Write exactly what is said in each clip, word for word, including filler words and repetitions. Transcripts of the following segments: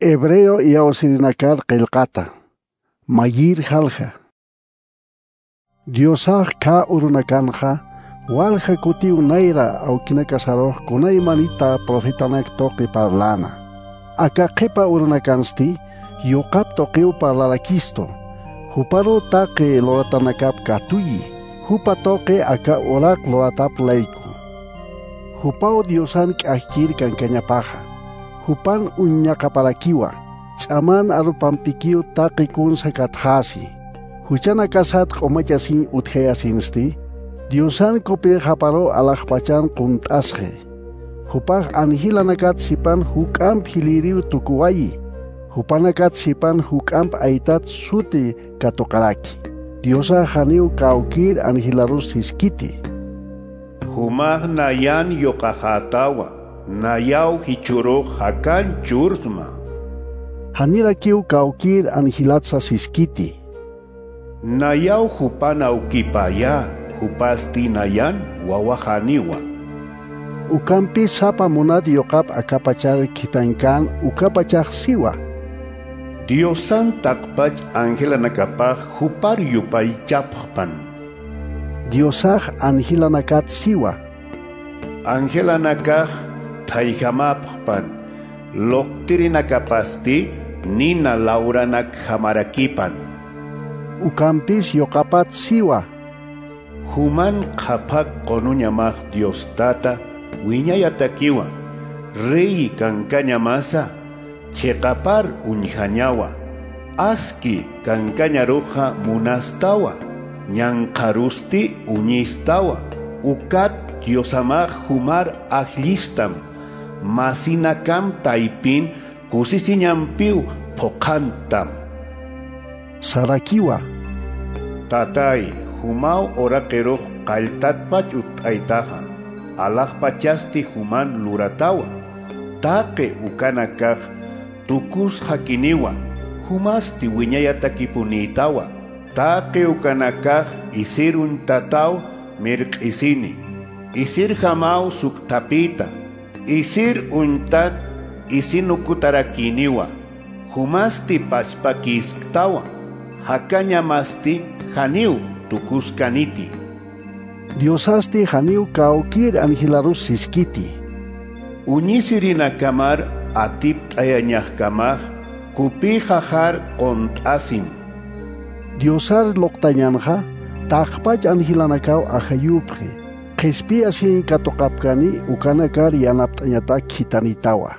Hebreo y Ausirinakar Kelkata. Mayir Halja. Diosaj ka urunakanja. Walja kuti unaira au kinakasaro kunay manita profetanak toki parlana. Aka kepa urunakansti yokap tokiu parlalakisto. Huparo take loratanakap katuyi. Hupa toke aka orak loratap laiku. Hupao diosan kakir kan kanyapaja. Hupan unyakapalakiwa. Tsaman arupampikiu takikun sakathasi. Huchana kasat komachasin utheasinsti. Diosan kopi haparo alakpachan kuntasje. Hupaj anhilanakat sipan hukamp hiliriu tukuwayi. Hupanakat sipan hukamp aitat suti katokaraki. Diosa haniu kaukir anhilarus hiskiti. Humaj nayan yokahatawa. Nayau hichuro hakan chursma. Hanirakiu kaukir anhilatsa hiskiti. Nayau hupana ukipaya. Hupasti nayan wawahaniwa. Ukampi sapa munad yokap akapachar kitankan ukapachar siwa. Diosan takpach angelanakapach hupar yupay chappan. Diosaj angelanakat siwa. Angelanakaj taihamappan. Loktirinakapasti nina lauranak hamarakipan. Ukampis yokapat siwa. Human kapak konunyamah Dios tata wiñayatakiwa rey kankanyamasa chekapar unjanyawa aski kankanyaruja munastawa ñankarusti uñistawa ukat Diosamaj humar ajlistam masinakam taipin kusisiñampiu pokantam Sarakiwa tatay Humau orakero kaltatpach utaitaja. Alajpachasti human luratawa. Take ukanakaj tukus hakiniwa. Humasti wiñayatakipunitawa. Take ukanakaj isirun tatao mirk isini. Isir hamau suktapita. Isir untat isinukutarakiniwa. Humasti pachpakisktawa. Hakanyamasti haniu. Tukuskaniti. Diosasti haniu kaukir anhilarus siskiti. Uñisirina kamar atip ayañah kamaj kupi jajar kontasin. Diosar loktanyanja takpach anhilanakau ajayupje. Kespi asin katokapkani ukanakar yanaptañata kitanitawa.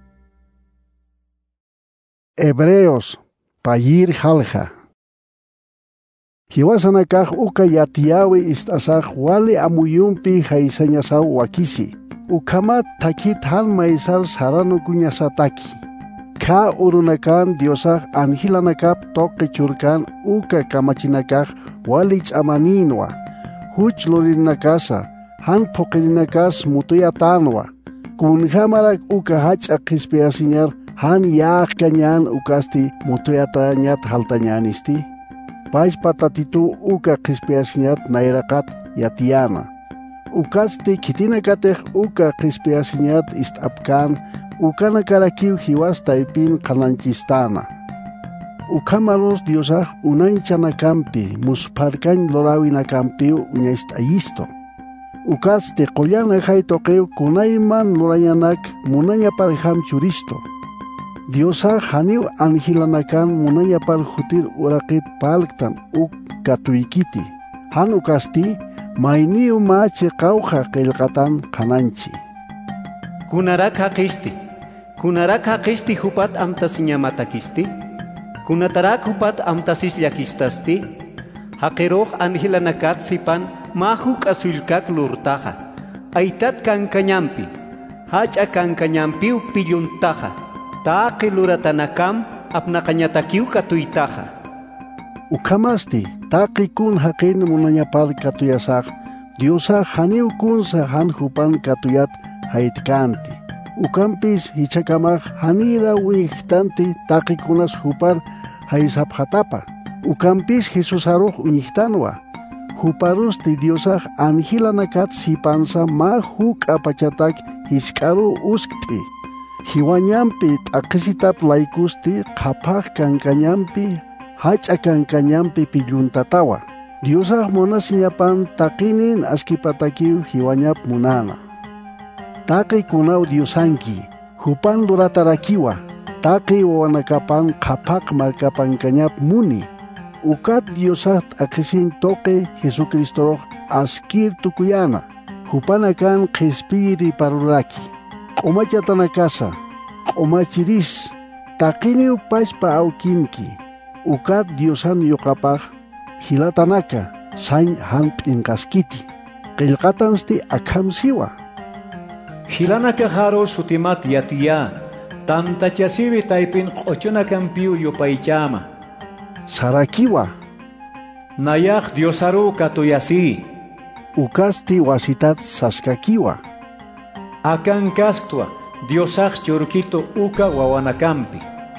Hebreos payir halja. Hiwasanakaj uka yatiawi istasaj wali amuyumpi jaisañasau wakisi. Ukamat takit han maisal sarano kuñasataki. Ka urunakan diosaj anhilanakap toque churkan uka kamachinakaj wali chamaninwa. Huch lorinakasa han pokerinakas mutuyatanwa. Kun hamarak uka hacha kispiasiñar han yaak kanyan ukasti mutuyatañat haltañanisti. Pais patatitu uka kispiasiñat nairakat yatiana. Ukasti kitinakatej uka kispiasiñat istapkan ukanakarakiw hiwasta ipin kananchistana. Ukamalos diosaj unanchanacampi musparkan lorawinakampiw uñaistayisto. Ukasti qollana haytoqew kunayman lorayanak munañaparjam churisto. Diosaj haniw anhilanakan munañapar hutir uraqit palktan uk katuykiti. Han ukasti mayniu machi qawqa qillqatan qananchi. Kunarak haqisti, kunarak haqisti hupat amtasiñamatakisti, kunatarak hupat amtasisllakistasti, haqiroj anhilanakat sipan mahuk asulkak lurtaja, aitat kankañampi, hacha kankañampiu pilluntaja, taaqi luratanakam apnaqañatakiu katuytaja. Ukamasti taqi kun haqin munañapar katuyasaq, Diosa haniu kunsa han hupan katuyat haitkanti. Ukampis hichakamaj hanira uñichtanti taqikunas hupar haisaphatapa. Ukampis Jesusaruj uñichtanwa. Huparusti Diosaj anhilanakat sipansa ma huk apachatak hiskaru uskti. Hiwañampi t'aqisitap laykusti qhapaq kankañampi hacha kankañampi pilluntatawa. Diosaq munasiñapan taqinin askipatakiw hiwañap munana. Taqi kunaw Diosanki, hupan luratarakiwa, taqi wawanakapan qhapaq markapankañap muni. Ukat Diosaq t'aqisin toqe Jesucristoroq askir tukuyana. Hupanakan qhispiri paruraki. Q'umachatanakasa, q'umachiris, taqiniw pachpa awkinki. Ukat Diosan yuqapaq hilatanaka sañ hanp'inqaskiti. Qillqatansti akhamsiwa. Hilanaka haro sutimat yatiya, tantachasibi taypin q'uchunakan piu yupaychama. Sarakiwa. Nayaq Diosaru katuyasi. Ukasti wasitat saskakiwa. Akan kasktua Diosaq churkito uka wawanakampi.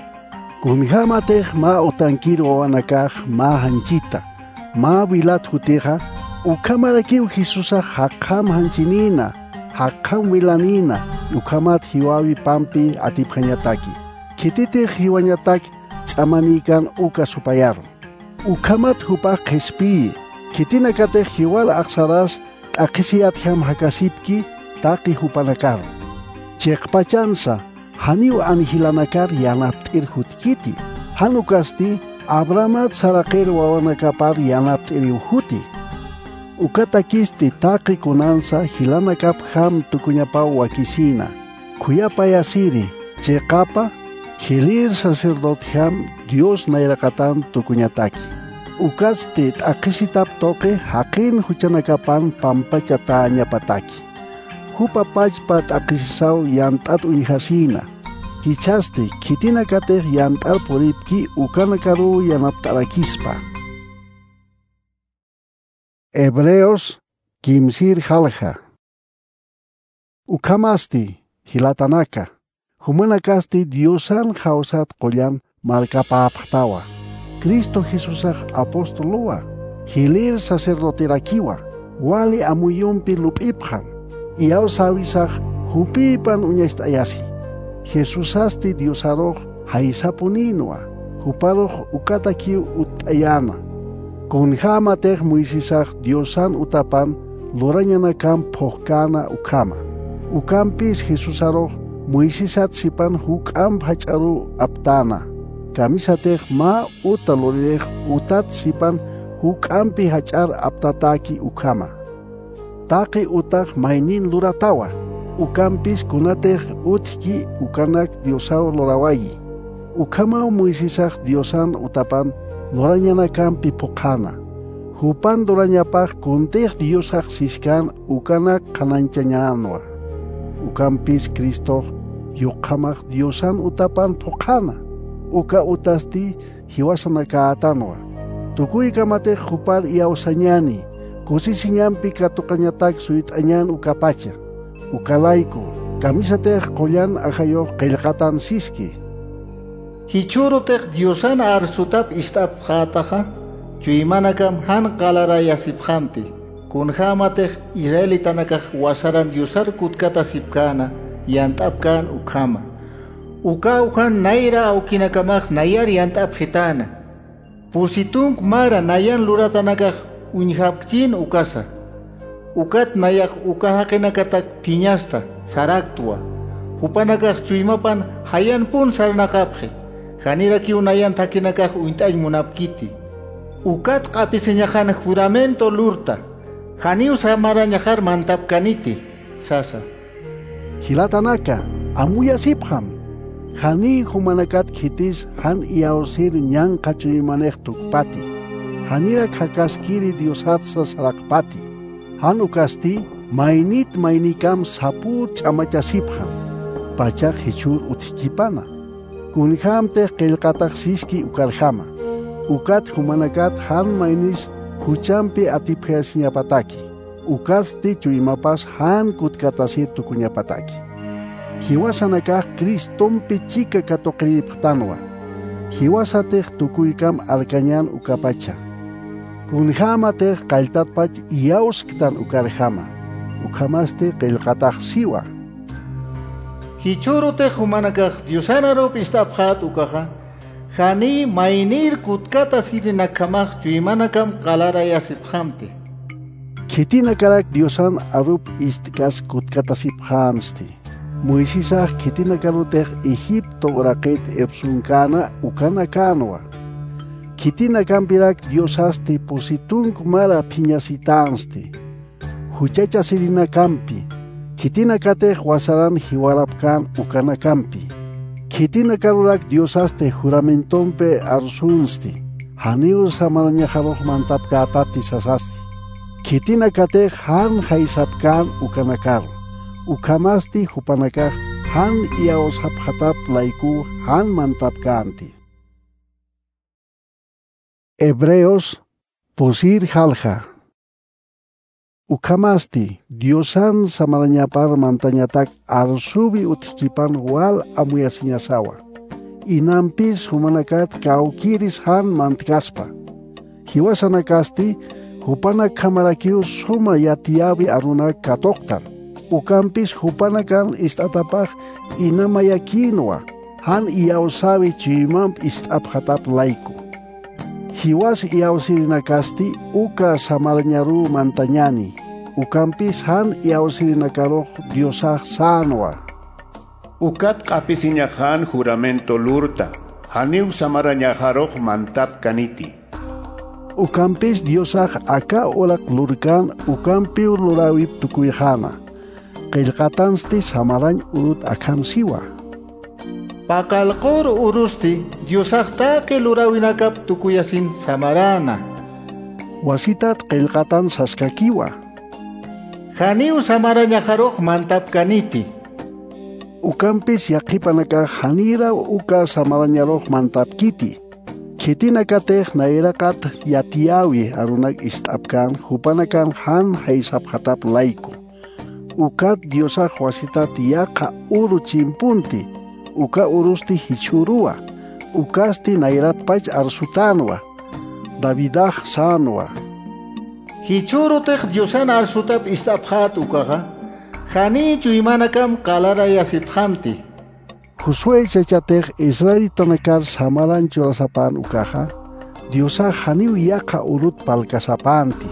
Kunhamatej ma otankir wawanakaj ma hanchita, ma wilat huteja, ukamarakiw Jesusaq haqqam hanchinina, haqqam wilanina, ukamat hiwawi pampi atiphañataki. Kititej hiwañatak tz'amanikan uka supayaro. Ukamat hupaq qhispi, kitinakatej hiwal aqsaras t'aqisiyatjam hakasipki taqi hupanakar. Cheqpachansa, haniw anihilanakar yanapt'ir hutkiti. Hanukasti Abramat saraqir wawanakapar yanapt'iriw huti. Ukatakisti taqi kunansa hilanakap ham tukuñapaw wakisina. Kuyapayasiri, cheqapa, hilir sacerdote ham Dios nayraqatan tukuñataki. Ukasti t'aqisitap toqe haqin huchanakapan pampacha ta'añapataki. Hupa pachpa t'aqisisaw yant'at uñihasina. Hichasti kitinakatej yant'al puripki ukanakaru yanapt'arakispa. Hebreos kimsir halja. Ukamasti hilatanaka. Humanakasti Diosan hausat qollan markapapqtawa. Cristo Jesusaq apostolowa. Hilir sacerdoterakiwa. Wali amuyumpi lup'ipqan. Iyaw sawisaq hupipan uñayst'ayasi. Jesusasti Diosaroq haysapuninwa. Huparoq ukatakiw ut'ayana. Kunhamatej Moisesaq Diosan utapan lurañanakan phojkana ukama. Ukampis Jesusaroq Moisesat sipan huk'am hach'aru aptana. Kamisatej ma uta lurirej utat sipan huk'ampi hach'ar aptataki ukama. Taqi utaq maynin luratawa. Ukampis kunatej utki ukanak Diosaw lorawayi. Ukamaw Moisesaq Diosan utapan lurañanakampi phojkana. Hupan lurañapaq kuntej Diosaq siskan ukanak kananchañanwa. Ukampis Cristo yuqamaq Diosan utapan phojkana. Uka utasti hiwasanakaatanwa. Tukuykamatej hupal iyawsañani. Kusisiñampi katuqañatak suyit'añan ukapacha. Ukalayku kamisatej qollan ajayoq qillqatan siski. Hichurutej Diosan arsutap istapqataqa chuymanakam han qalarayasipqanti. Kunhamatej Israelitanakaq wasaran Diosar kutkata sipkana yant'apkan ukhama. Uka ukan nayra awkinakamaq nayar yant'apqitana. Pusitunk mara nayan luratanakaq uñhapqtin ukasa. Ukat nayak uka haqinakatak piñasta saraktua. Hupanakaq chuymapan hayan pun sarnaqapqi. Hanirakiw nayan takinakaq uint'ay munapkiti. Ukat qapisiñajan juramento lurta. Haniw samarañajar mantapkaniti sasa. Hilatanaka amuyasipqam. Hani humanakat khitis han iyawsir ñan qachuymanej tukpati. Hanira khakaskiri Diosatsa sarakpati. Han ukasti maynit maynikam sapur ch'amachasipqam. Pachaq hichur utchipana. Kunhamtej qillqataq siski ukarjama. Ukat humanakat han maynis huchampi atipjasiñapataki. Ukasti chuymapas han kutkatasir tukuñapataki. Hiwasanakaq Cristompi chika katoqripqtanwa. Hiwasatej tukuykam alkañan ukapacha. Kunhamatej qalltatpach iyawsktan ukarjama. Ukamaste qillqataq siwa. hichorote humanakaj diosanarop istaphat ukaja hani mainir kutkata sirinakamaj chuymanakam qalara yasiphamti Kitina karak diosan arup istkas kutkata siphansti Moisisah kitina karuteh Egipto oraket epsunkana ukana kanwa Kitina kampirak diosasti positun kumara piñasitansti Huchacha sirina kampi Kitina kateh wasaran hiwarapkan ukana kampi Kitina karurak diosaste juramentompe arsunsti Haniu samaranyajaloh mantapkatati sasasti Kitina kateh han haisapkan ukana karu Ukamasti hupanakah han iaos haphatap laiku han mantapkanti Hebreos posir halja Ukamasti diosan samaranyapar mantanyatak arsubi uthikipan wal amuyasinyasawa Inampis humanakat kaukiris han mantkaspa Hiwasanakasti hupana kamarakiu suma yatiabi aruna katoktan Ukampis hupanakan istatapaj inamayakinwa han iausabi chimamp istaphatap laiku Hiwas iausirinakasti uka samarnyaru mantanyani Ukampis han iausirinakaroh diosaj sanwa Ukat kapisiñahan juramento lurta haniu samarañajaroh mantap kaniti Ukampis diosaj aka olak lurkan ukampiur lurawip tukuyjana Qillqatansti samarañ urut akamsiwa Pakalqur urusti diosaqtaqi lurawinakap tukuyasin samarana Wasitat qillqatan saskakiwa Haniu samarañajaroq mantapkaniti Ukampis yaqipanaka hanira uka samarañaroq mantapkiti Kitinakatej nairakat yatiawi arunak istapkan hupanakan han haisaphatap laiku Ukat diosaj wasitat yaqa uru chimpunti Uka urusti hichurua Ukasti nairatpach arsutanwa Davidah sanwa Hichurutej diosan arsutap istaphat ukaja Hani chuymanakam qalara yasiphamti Josué chachatej Israel tanakar samaran churasapan ukaja Diosaj haniu yaqa urut palkasapanti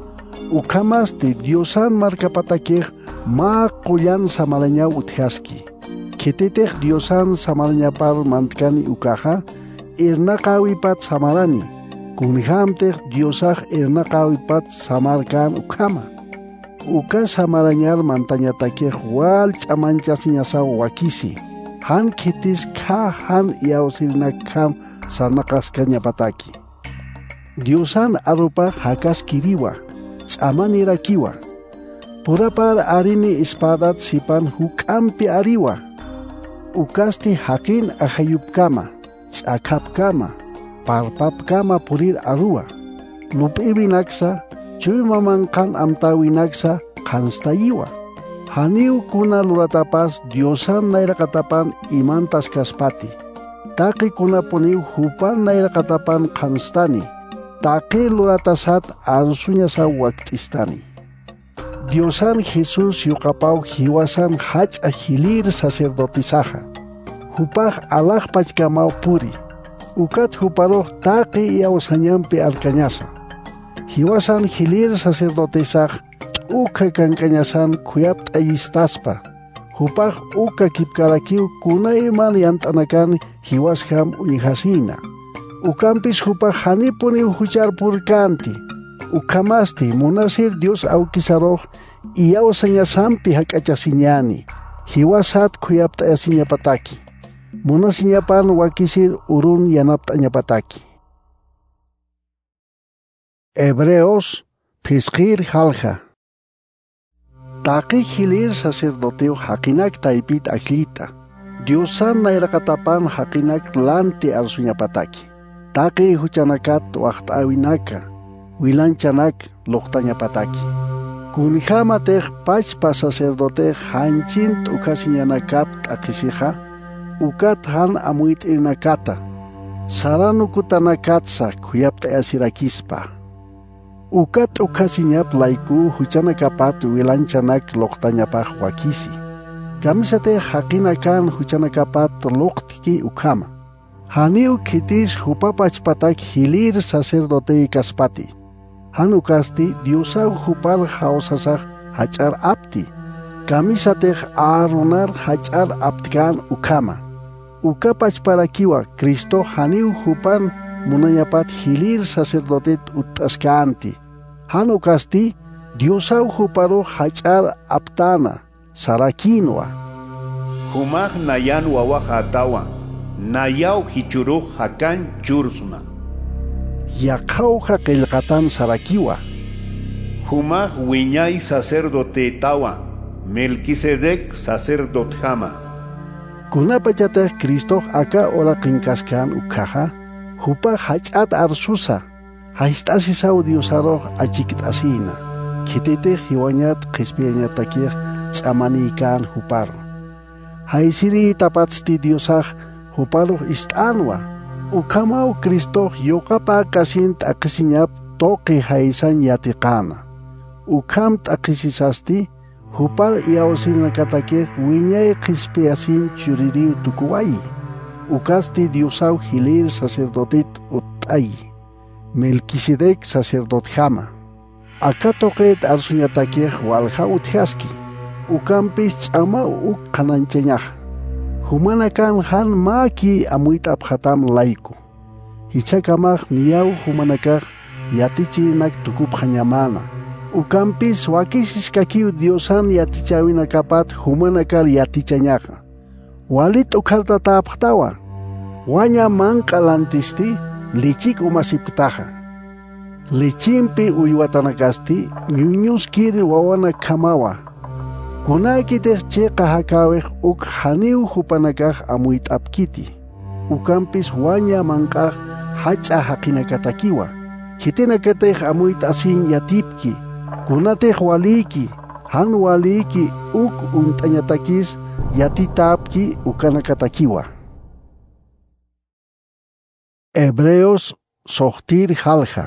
Ukamasti diosan markapatakej ma quyan samaraña uthiaski Kititej diosan samarañapar mantkani ukaja irnaqawipat samarani kunhamtej diosaj irnaqawipat samarkan ukama Uka samarañar mantañatakej wal ch'amanchasñasaw wakisi han kitis ka han iawsirnakam sarnaqaskañapataki Diosan arupa hakaskiriwa ch'amanirakiwa Purapar arini espadat sipan hukampi ariwa Ukasti hakin ahayupkama Ch'akapkama Parpapkama purir arua Lup'ibinaksa Chuymamanqan amtawinaksa Kanstayiwa Haniu kuna luratapas diosan nairaqatapan imantas kaspati Taqi kunapuniw hupan nairaqatapan kanstani Taqi luratasat arsuñasa waktistani Diosan Jesús yuqapaw hiwasan hach'a hilir sacerdotisaja Hupaj alaj pachkamaw puri Ukat huparoh taqi iawsañampi alkañasa Hiwasan hilir sacerdotesaj uka kankañasan kuyap ayistaspa Hupaj uka kipkarakiw kunayman yant'anakan hiwasham uñihasina Ukampis hupaj hanipuniw hucharpurkanti Ukamasti munasir Dios aukisaroj iawsañasampi hak'achasiñani Hiwasat kuyapt'ayasiñapataki Munasiñapan wakisir urun yanapt'añapataki Hebreos Pisqir halja Taqi hilir sacerdoteo haqinak taipit aklita Diosan nairaqatapan haqinak lanti arsuñapataki Taqi huchanakat waqt'awinaka Wilanchanak loqtañapataki Kunijamatej pachpa sacerdote hanchint ukasiñanakap t'aqisija Ukat han amuit'irnakata Saranukutanakatsa kuyapt'ayasirakispa Ukat ukasiñap laiku huchanakapat wilanchanak loqtañapaj wakisi Kamisate hakina kan huchanakapat luqtiki ukama. Haniu kitis hupapach patak hilir sacerdote kaspati. Hanukasti diosau hupar hausasah hachar apti. Kamisate arunar hachar aptikan ukama. Ukapach para kiwa Cristo haniu hupan munayapat hilir sacerdote utaskanti. Hanukasti diosau huparo hachar aptana. Sarakinwa. Humag nayan wawah atawa. Nayaw hichuru hakan chursma. Yakauja kelkatan sarakiwa. Humag wiñay sacerdote tawa. Melquisedec sacerdote jama. Kunapachata Cristo aka ora kinkaskan ukaja. Hupa hachat arsusa. Haistasisau diosaro achiktasina. Kitete hiwanyat kispianyatakier amanikan hupar. Haisiri tapatsti diosah huparo istanwa. Ukamau Cristo yokapa kasint akisinyap toki haisan yatikana. Ukam takisisasti hupar iausin nakatake wiñay kispiasin chuririu tukuwai. Ukasti diosau hilir sacerdotit utay. Melquisedec sacerdot jama. Akatoket arsunyatake walha utjaski. Ukampis tsama uk kanancheñaj. Humanakan han maki amuita abhatam laiku. Hichakamaj niyaw humanakaj yatichinak tukup hanyamana. Ukampis wakisis kakiu diosan yatichawinakapat humanakar yatichañaja. Walit ukartata abhtawa. Wanya mankalantisti lichik umasiptaja. Lichimpi uywatanakasti ñuñuskiri wawana kamawa. Kunakitej cheqa hakawej uk haniu hupanakaj amuit apkiti. Ukampis wanya mankaj hacha hakinakatakiwa. Kitinakatej amuit asin yatipki. Kunatej waliki, han waliki uk untañatakis yatitapki ukanakatakiwa. Hebreos sohtir halja.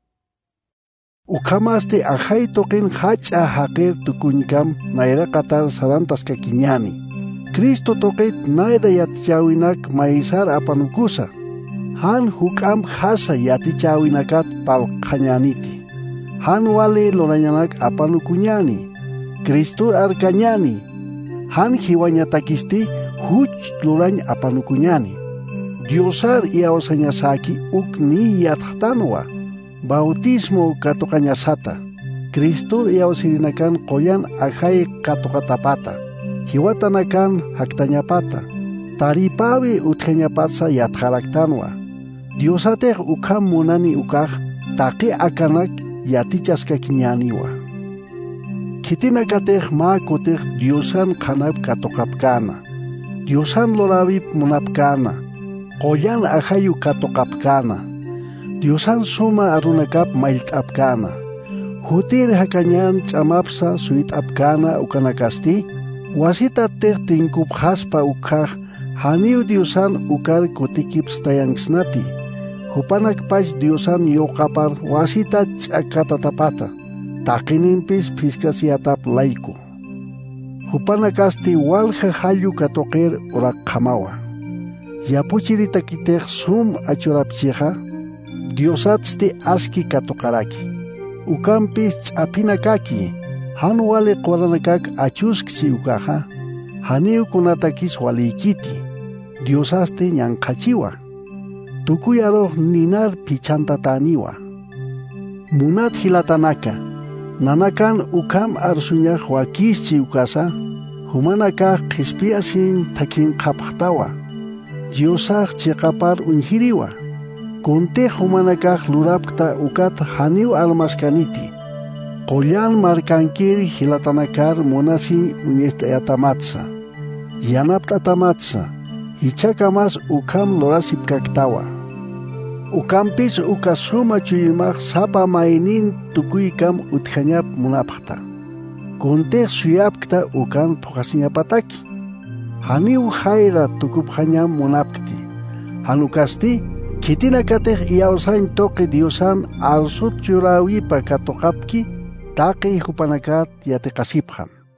Ukamaste ajay toquen hacha haqer tukuñkam naira qatar sarantas kakiñani. Cristo toqet naida yatichawinak maisar apanukusa. Han hukam hasa yatichawinakat palqañaniti. Han wale lorañanak apanukuñani. Cristo arkañani. Han hiwañatakisti huch lorañ apanukuñani. Diosar iaosañasaki uk ni yatqtanwa. Bautismo katokañasata. Cristo yausirinakan qoyan ajay katokatapata. Hiwatanakan haktañapata. Taripawi utjañapatsa yatjaraktanwa. Diosatej ukam munani ukaj taqi akanak yatichaskakiñaniwa. Kitinakatej makutej Diosan kanab katokapkana. Diosan lorabip munapkana. Qoyan ajayu katokapkana. Diosan suma arunakap mailtapkana. Hutir hakañan tsamapsa suitapkana ukanakasti. Wasita teh tinkup haspa ukaj. Haniu Diosan ukar kutikipstayanksnati. Hupanak pas Diosan yokapar wasita tsakatatapata. Takinimpis piskasiatap laiku. Hupanakasti walja hayu katoker orak kamawa. Yapuchiritakitej sum achurapsieja. Diosatsti aski katokaraki. Ukampis tsapinakaki. Han wale qoranakak achuskisi ukaja. Haniu kunatakis walikiti. Diosasti ñanqachiwa. Tukuyaro ninar pichantataniwa. Munat hilatanaka. Nanakan ukam arsuñaj wakischi ukasa. Humanaka qispiasin takin qapqtawa. Diosaj chiqapar unhiriwa. Kunte humanakaj lurapkta ukat haniu almaskaniti. Qollan markankiri hilatanakar munasi uñestayatamatsa. Yanaptatamatsa. Hichakamas ukam lorasipkaktawa. Ukampis ukasuma chuyimaj sapa mainin tukuykam utjañap munapkta. Kunte suyapkta ukan pokasiñapataki. Haniu hayra tukupjañam munapkti. Hanukasti kitinakatej iausain toqi Diosan arsut churawipa katokapki taqi hupanakat yatiqasipjan.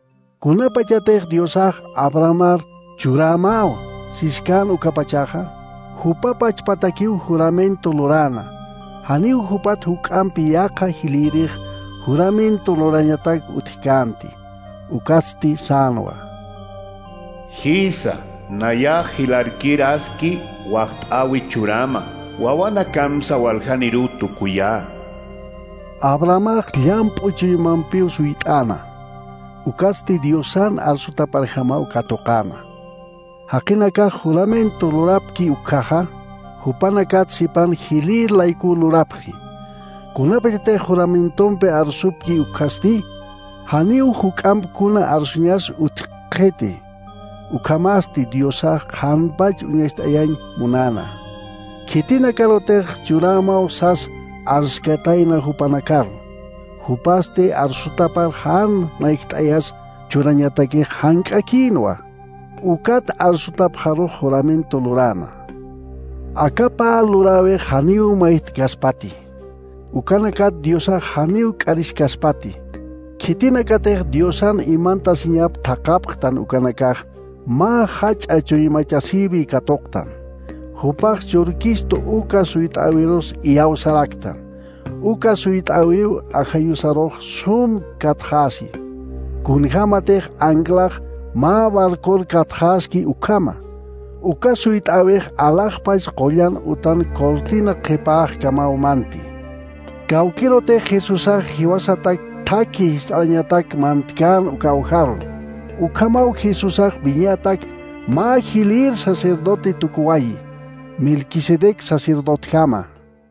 Kunapachatej Diosaj Abramar churamao siskan ukapachaja hupapach patakiu juramento lorana haniu hupat hukampi yaka hilirij juramento lorañatak uthikanti ukasti sanwa Hisa naya hilarkiraski waqtawi churama wawana kamsa waljaniru tukuya Abramaj llampuchimampiu suitana ukasti Diosan arsuta parhamau katokana Hakinaka juramento lurapki ukaja hupanakat sipan hilir laiku lurapki kunapete juramentompe arsupki ukasti haniu hukamp kuna arsuñas utkete ukamasti Diosa khanpach uñastayan munana kitina karotej churamau sas arskataina hupanakar hupaste arsutapar han maiktayas churañataki hankakinwa ukat arsutap jaro juramento lurana akapa lurawe haniu mait gaspati ukanakat Diosa haniu karis gaspati kitinakatej Diosan imanta siñap takaptan ukanakaj ma hach achoymachasibi katoktan Hupax churkisto uka suit awiros iau saraktan uka suit awiu ajayusaroj sum kathasi kunhamatej anglaj ma barkor kathaski ukama uka suit awej alajpach qollan utan cortina qhipaj kamaumanti kawkirote Jesusaj hiwasatak taki hisañatak mantkan ukawjaron ukamau Jesusaj viñatak ma hilir sacerdote tukuwayi Melquisedec sacerdote jama.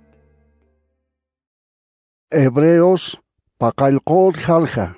Hebreos pakalqol jalja.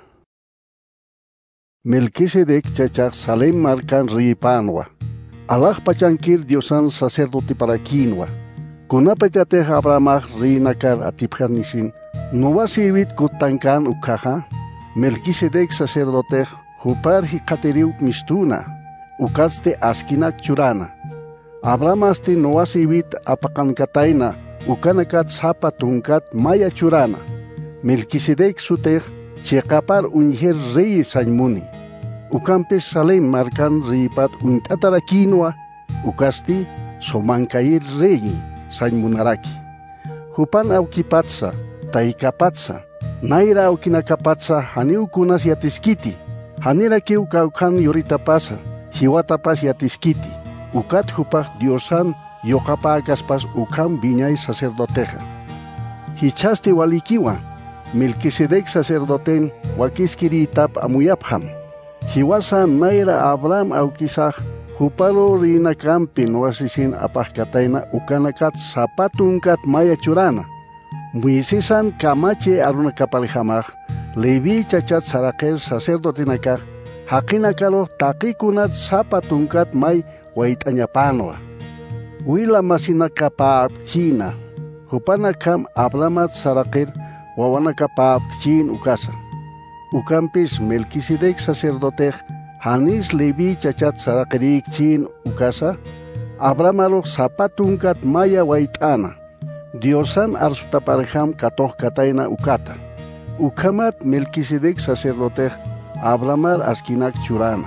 Melquisedec chachak Salem marcan ripanwa. Allah pachankir Diosan sacerdote para quinwa. Kunapachate Abramaj rinakar atipjarnisin. Novasivit kutankan ukaja. Melquisedec sacerdote hupar hikateriuk mistuna. Ukaste askinak churana. Abramaste noasivit apakankataina ukanakat sapa tunkat maya churana. Melquisedec sutej chekapar unjer rey sañmuni. Ukampes Salem marcan ripat untatara quinoa ukasti somankair rey sañmunaraki. Hupan aukipatsa, taikapatsa, naira aukinakapatsa haniu kunas yatiskiti. Hanira kiu kaukan yoritapasa, hiwatapas yatiskiti. Ukat hupaj Diosan yokapagaspas ukam viñay sacerdoteja. Hichaste walikiwa, Melquisedec sacerdoten wakiskiritap amuyapjam. Hiwasa naira Abraham aukisaj hupalo rinakampin wasisin apajkataina ukanakat zapatunkat maya churana. Muisisan kamache arunakapalhamaj, Levi chachat sarakel sacerdotinakaj, hakinakalo takikunat zapatunkat may waitañapanwa. Wila masinakapap china. Hupanakam Abramat sarakir wawanakapap chin ukasa. Ukampis Melquisedec sacerdote hanis Levi chachat sarakirik chin ukasa. Abramalo zapatunkat maya waitana. Diosan arsutaparham katoh kataina ukata. Ukamat Melquisedec sacerdote Abramar askinak churana.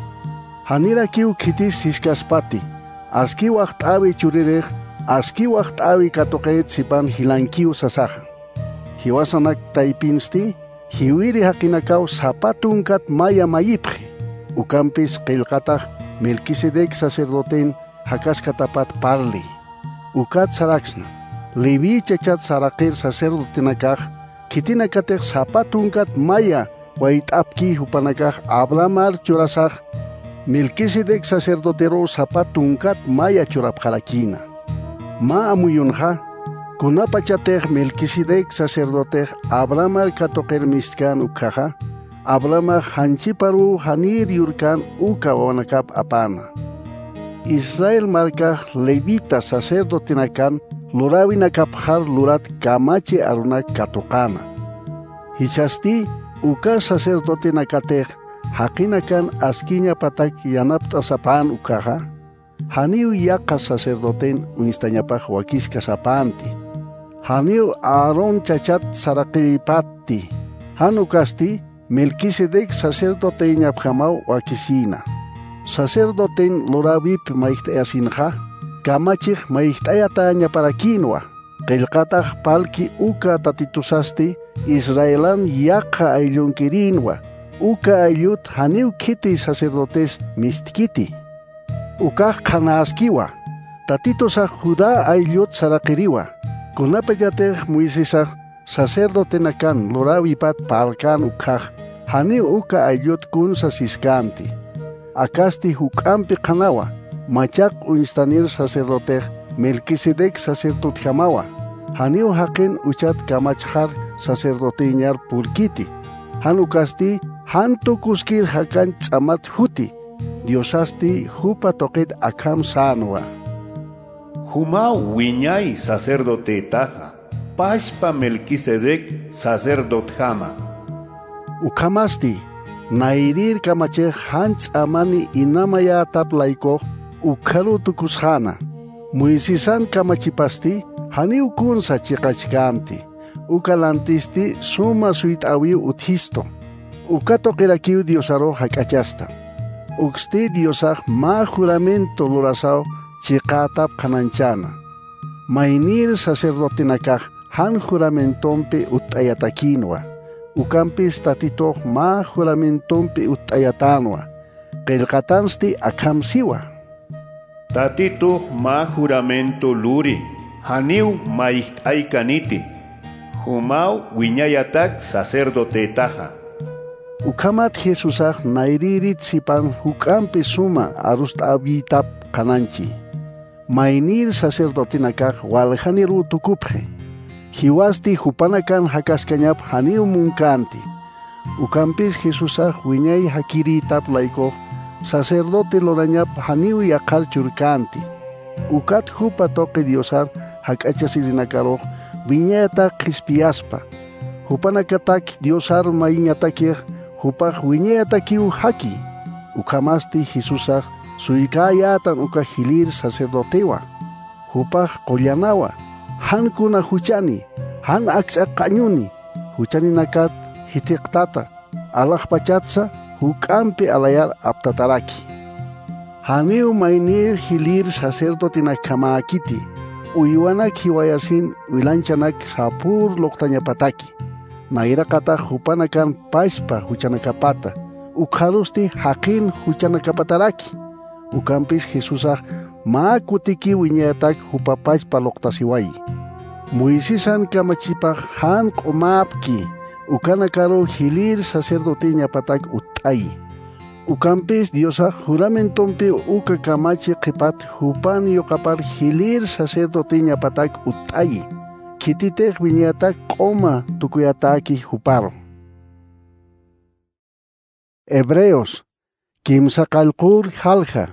Hanira kiu kitis siskaspati, aski waqtawi churirej, aski waqtawi katoqet sipan hilankiu sasaja. Hiwasanak taipinsti, hiwiri hakinakaw zapatunkat maya mayipje. Ukampis qilqataj Melquisedec sacerdoten hakaskatapat parli. Ukat saraksna, Levi chachat sarakir sacerdotenakaj, kitinakatej zapatunkat maya waitapki hupanakaj Abramar churasaj, Melquisedec sacerdotero zapatunkat maya churapjarakina. Ma amuyunja, kunapachatej Melquisedec sacerdotej Abramar katoker mistkan ukaja, Abramar hanchiparu hanir yurkan uka wawanakap apana. Israel markaj levita sacerdotenakan lurawinakapjar lurat kamache arunak katokana. Hichasti uka sacerdotenakatej hakinakan askiña patak yanapta sapan ukaja, haniu yaka sacerdoten unistañapaj wakiska sapanti, haniu Aaron chachat sarakiripatti, han ukasti Melquisedec sacerdote ñapjamau wakisina. Sacerdote lorawip maixtayasinja, kamachij maixtayata ñaparakinwa. Qillqataq palki uka tatitusasti Israelan yaqa ayllunkirinwa. Uka ayllut haniw kiti sacerdotes mistkiti. Ukaq qhanaaskiwa. Tatitusaq Judá ayllut saraqiriwa. Kunapayatej Moisesaq sacerdote nakan lorawipat palkan ukaq haniw uka ayllut kunsa siskanti. Akasti huk'ampi qhanawa machaq uinstanir sacerdote Melquisedec sacerdote hamawa. Haniw haqin uchat kamachjar sacerdote ñar purkiti. Han ukasti han tukuskir hakan tzamat huti. Diosasti hupa toqit akam sanwa. Huma wiñay sacerdote taja. Pashpa Melquisedec sacerdote hama. Ukamasti nairir kamachej han tzamani inamaya taplaiko ukaru tukushana. Moisesan kamachipasti haniw kunsa chiqachkanti. Ukalantisti suma suitawiu uthisto. Ukato qirakiu diosaro hakachasta. Uxti diosaj ma juramento lorasao chiqatap qananchana. Mainir sacerdote nakaj han juramentompe utayatakinwa. Ukampis tatitoq ma juramentompe utayatanwa. Qillqatansti akamsiwa. Tatituq ma juramento luri. Haniw maixt'aykaniti. Humau wiñayatak sacerdote taja. Ukamat Jesusaj nairirit sipan huk'ampi suma arust'awitap qananchi. Mainir sacerdote nakaj waljaniru tukupje. Hiwasti hupanakan hakaskañap haniw munkanti. Ukampis Jesusaj wiñay hakiritap laiko sacerdote lorañap haniw yaqar churkanti. Ukat hupa toqe diosar hak'achasirinakaroq viñata qispiaspa. Hupanakatak diosar mayiñatakej hupaq viñatakiu haki. Ukamasti Jesusaj suykayatan uka hilir sacerdotewa. Hupaq qollanawa. Han kuna huchani. Han aqch'aqañuni. Huchani nakat hitiqtata. Alaj pachatsa huk'ampi alayar aptataraki. Haniw mainir hilir sacerdote nakamakiti. Uyuanak hiwayasin wilanchanak sapur loqtañapataki. Nairaqataq hupanakan pashpa huchanakapata. Uqharusti haqin huchanakapataraki. Ukampis Jesusaj ma kutiki wiñayatak hupapashpa loqtasiwayi. Moisesan kamachipaq han q'umapki. Ukanakaro hilir sacerdote ñapatak ut'ayi. Ukampis Diosaj juramentompi uka kamachi qipat hupan yoqapar hilir sacerdote ñapatak ut'ayi. Kititej viñatak q'uma tukuyataki huparo. Hebreos kimsa qalqur halja.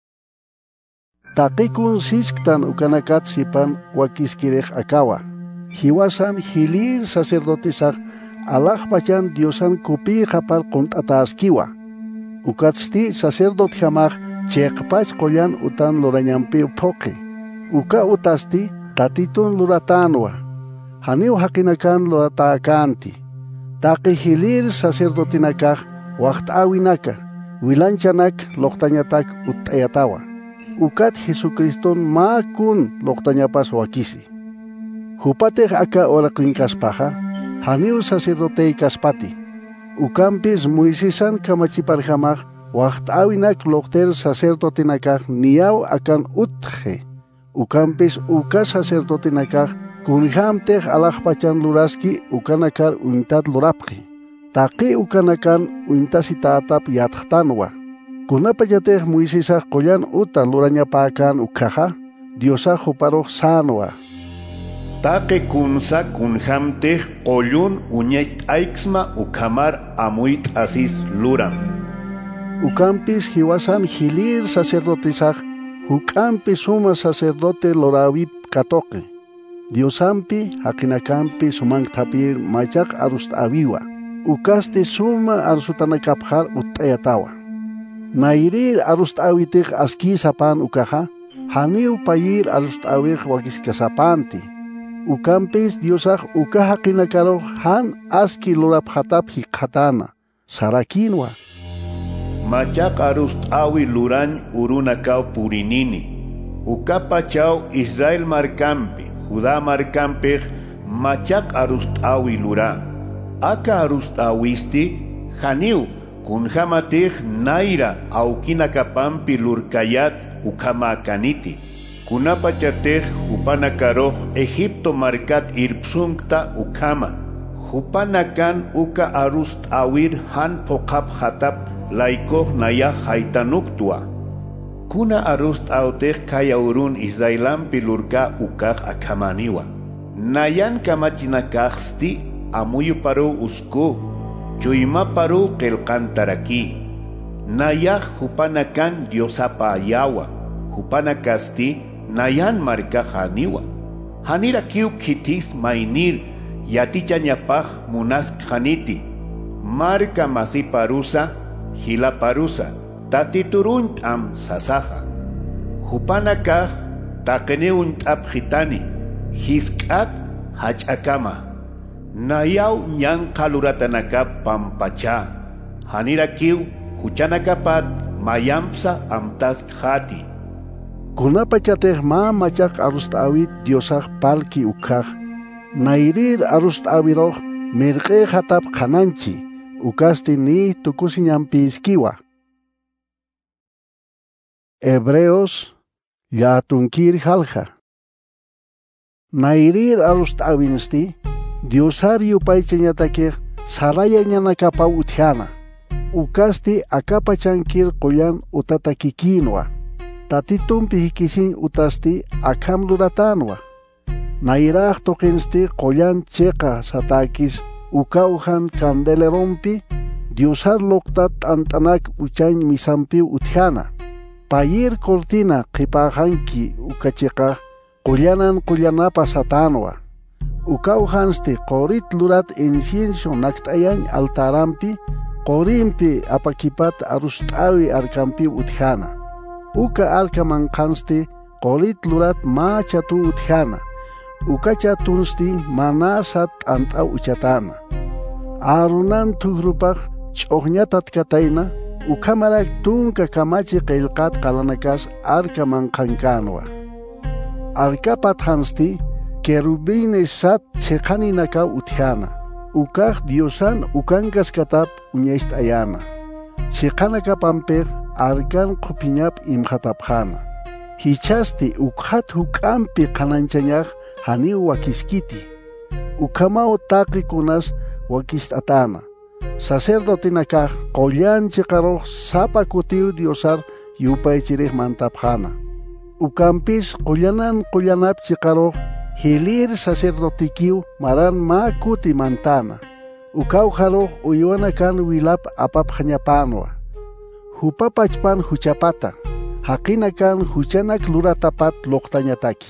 Taqikun sisktan ukanakat sipan wakiskirej akawa. Hiwasan hilir sacerdotesaj alaj pachan Diosan kupi qapar qunt'ataskiwa. Ukatsti sacerdote jamaj cheqpach qollan utan lorañampi phoqi. Uka utasti tatitun luratanwa. Haniw haqinakan luratakanti. Taqi hilir sacerdote nakaj waqt'awinaka. Wilanchanak loqtañatak ut'ayatawa. Ukat Jesucriston ma kun loqtañapas wakisi. Hupatej aka oraqinqaspaqa haniw sacerdote kaspati. Ukampis Moisesan kamachiparjamaj waqt'awinak loqter sacerdote nakaj niyaw akan utje. Ukampis uka sacerdote nakaj kunhamtej alaj pachan luraski ukanakar untat lurapqi. Taqi ukanakan untasitaatap yatqtanwa. Kunapayatej Moisesaj qollan uta lurañapakan ukaja Diosaj huparoj sanwa. Taqi kunsa kunhamtej qollun uñayt'ayksma ukhamar amuyt asis luram. Ukampis hiwasan hilir sacerdotesaj huk'ampi suma sacerdote lorawip katoqi. Diosampi haqinakampi sumanktapir machaq arust'awiwa. Ukasti suma arsutanakapjar ut'ayatawa. Nairir arust'awitej aski sapan ukaja haniw payir arust'awij wakiskasapanti. Ukampis Diosaj uka haqinakaroj han aski lurapjatap hiqhatana. sarakinwa. Machak arust awi luran urunakaw purinini. Ukapa chao Israel markampi, Judá markampi, machak arust awi lura. Aka arust awisti, haniu, kunhamatih naira aukinakapampi lurkayat ukama kaniti. Kunapachateh upanakaroh Egipto markat irpsunkta ukama. Hupanakan uka arust awir han pokap hatap laikoh naya haitanuktua. Kuna arust auteh kaya urun Israelan pilurka ukah akamaniwa. Nayan kamachinakahsti amuyu paru usku. Chuyma paru kelkantaraki. Nayah hupanakan diosapa ayawa. Hupanakasti nayan marka haniwa. Hanira kiu kitis mainir yaticha nyapah munas khaniti. Marka masi parusa, hila parusa. Tati turunt am sasaha. Hupanakah takene untap hitani. Hiskat hachakama. Nayaw nyang kaluratanaka pampacha. Hanira kiu huchanakapat mayamsa amtas khati. Kunapachateh ma machak arust awit diosah palki ukah. Nairir arust awiroh merke hatap kananchi. Ukasti ni tukusinyampi iskiwa. Hebreos yatunkir halja. Nairir arust awinsti diosar yupay chenyatakir saraya nyanakapa uthiana. Ukasti akapachankir koyan utatakikinwa. Tatitumpi hikisin utasti akam luratanwa. Nairah tokensti koyan cheka satakis ukauhan kandelerompi diosar loktat antanak uchain misampi uthiana. Payir cortina kipahanki ukacheka koyanan koyanapa satanwa. Ukauhansti korit lurat incienso naktayan altarampi korimpi apakipat arustawi arkampi uthiana. Uka alkamankansti korit lurat ma chatu uthiana. Uka chatunsti manasat anta uchatana. Arunan tugrupach chohñatat kataina. Ukamarak tunka kamachi qilqat qalanakas arkamankankanwa. Arkapat hansti kerubines sat cheqaninaka uthiana. Ukah diosan ukankas katap uñaist ayana. Cheqanaka pamper arkan qupiñap imhatapjana. Hichasti ukhat hukampi qananchañaq haniu wakiskiti. Ukamao taqi kunas wakistatana. Sacerdote nakah qollan chiqaroq sapa kutiu diosar yupay chirih mantapjana. Ukampis qollanan qollanap chiqaroq hilir sacerdotikiu maran ma kuti mantana. Ukaw haroq uywana kan wilap apap hañapanwa. Hupapachpan huchapata. Haqina kan huchanak luratapat loqtañataki.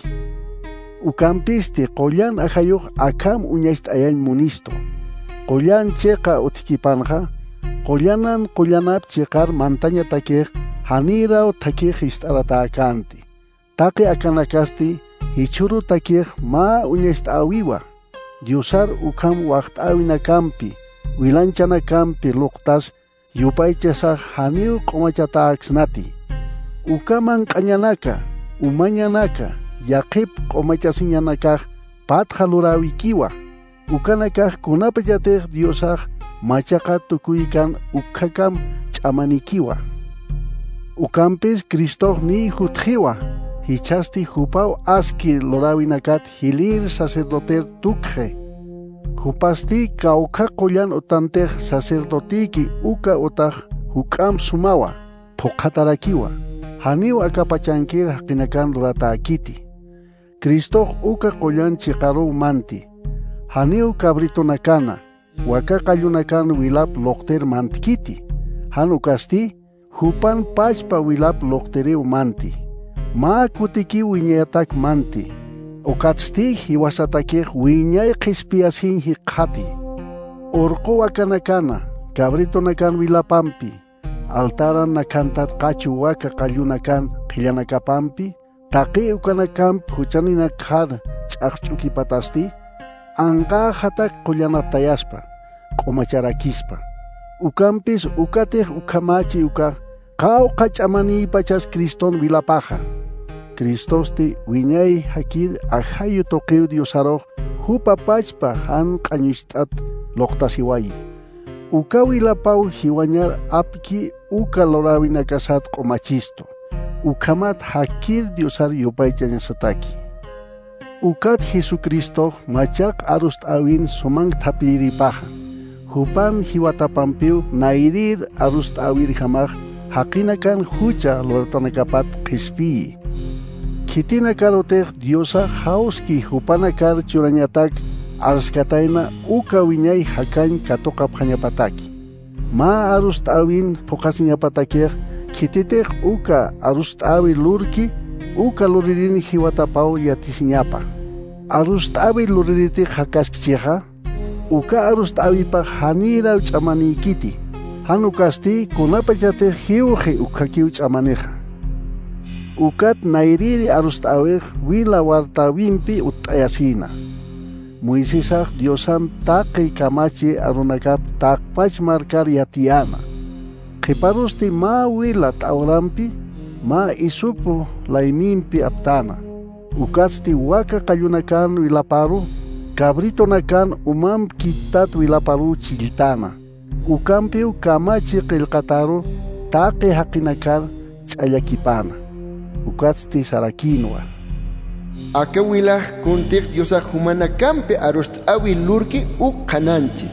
Ukampisti qollan ajayuq akam uñaist ayan munisto. Qollan cheqa utikipanja, qollanan qollanap cheqar mantaña takiq, haniraw takiq ist'aratakanti. Taqi akanakasti, hichuru takiq ma uñaist'awiwa. Diosar ukam waqt'awinakampi, wilanchanakampi luqtas, yupaychasaq haniw q'umachataqsnati. Ukaman q'añanaka, umañanaka, yaqip q'umachasiñanakaq patqa lurawikiwa. Ukanakah kunapayateh diosah machaqa tukuykan ukakam ch'amanikiwa. Ukampis Cristoh ni hutjiwa. Hichasti hupaw aski lorawinakat hilir sacerdoter tukje. Hupasti kauka qollan utanteh sacerdotiki uka utah hukam sumawa. Pokatarakiwa. Haniw akapachankir haqinakan luratakiti. Cristoh uka qollan chiqaruw manti. Haniu cabrito nakana, waka kayunakan wilap lokter mantkiti. Hanu kasti, hupan pachpa wilap loktereu manti. Ma kutiki wiñayatak manti. Okatsti hiwasatakih wiñay qispiasin hiqhati. Urqo wakanakana, cabrito nakan wilapampi. Altaran nakantat qachu waka kayunakan qillanakapampi. Taqi ukanakamp huchaninakad ch'aqch'ukipatasti. Anqa hatak qullanaptayaspa, q'umacharakispa. Ukampis ukatej ukamachi uka qaw qach'amani pachas Criston vilapaja. Cristosti wiñay hakil ajayu toqiw Diosaroj hupa pachpa han q'añushtat loqtasiwayi. Uka wilapau hiwañar apki uka lorawinakasat qomachisto. Ukamat hakil Diosar yupaychañasataki. Ukat Jesucristo machak arust awin sumang tapiripaja. Hupan hiwatapampiu nairir arust awir jamaj hakinakan hucha lortanakapat qispi. Kitina karotej Diosa hauski hupanakar churañatak arskataina uka wiñay hakan katokap hañapataki. Ma arust awin pokasiñapatakej kititej uka arust awi lurki uka luririn hiwatapau yatisiñapa. Arust awi luriritik hakaskcheja uka arust awipa hanira uchamani kiti. Hanukasti kunapachate hiuji ukakiu chamaneja. Ukat nairiri arust awej wila warta wimpi utayasina. Moisesaj Diosan taqi kamachi arunakap taqpach markar yatiana. Qiparusti ma wila tawrampi ma isupu laimimpi aptana. Ukatsti waka kayunakan wilaparu cabrito nakan umam kitat wilaparu chiltana. Ukampiu kamachi qilqataru taqi haqinakar ch'allakipana. Ukatsti sarakinwa. Akawilah kuntik Diosa humana kampe arust awi lurki uqananchi.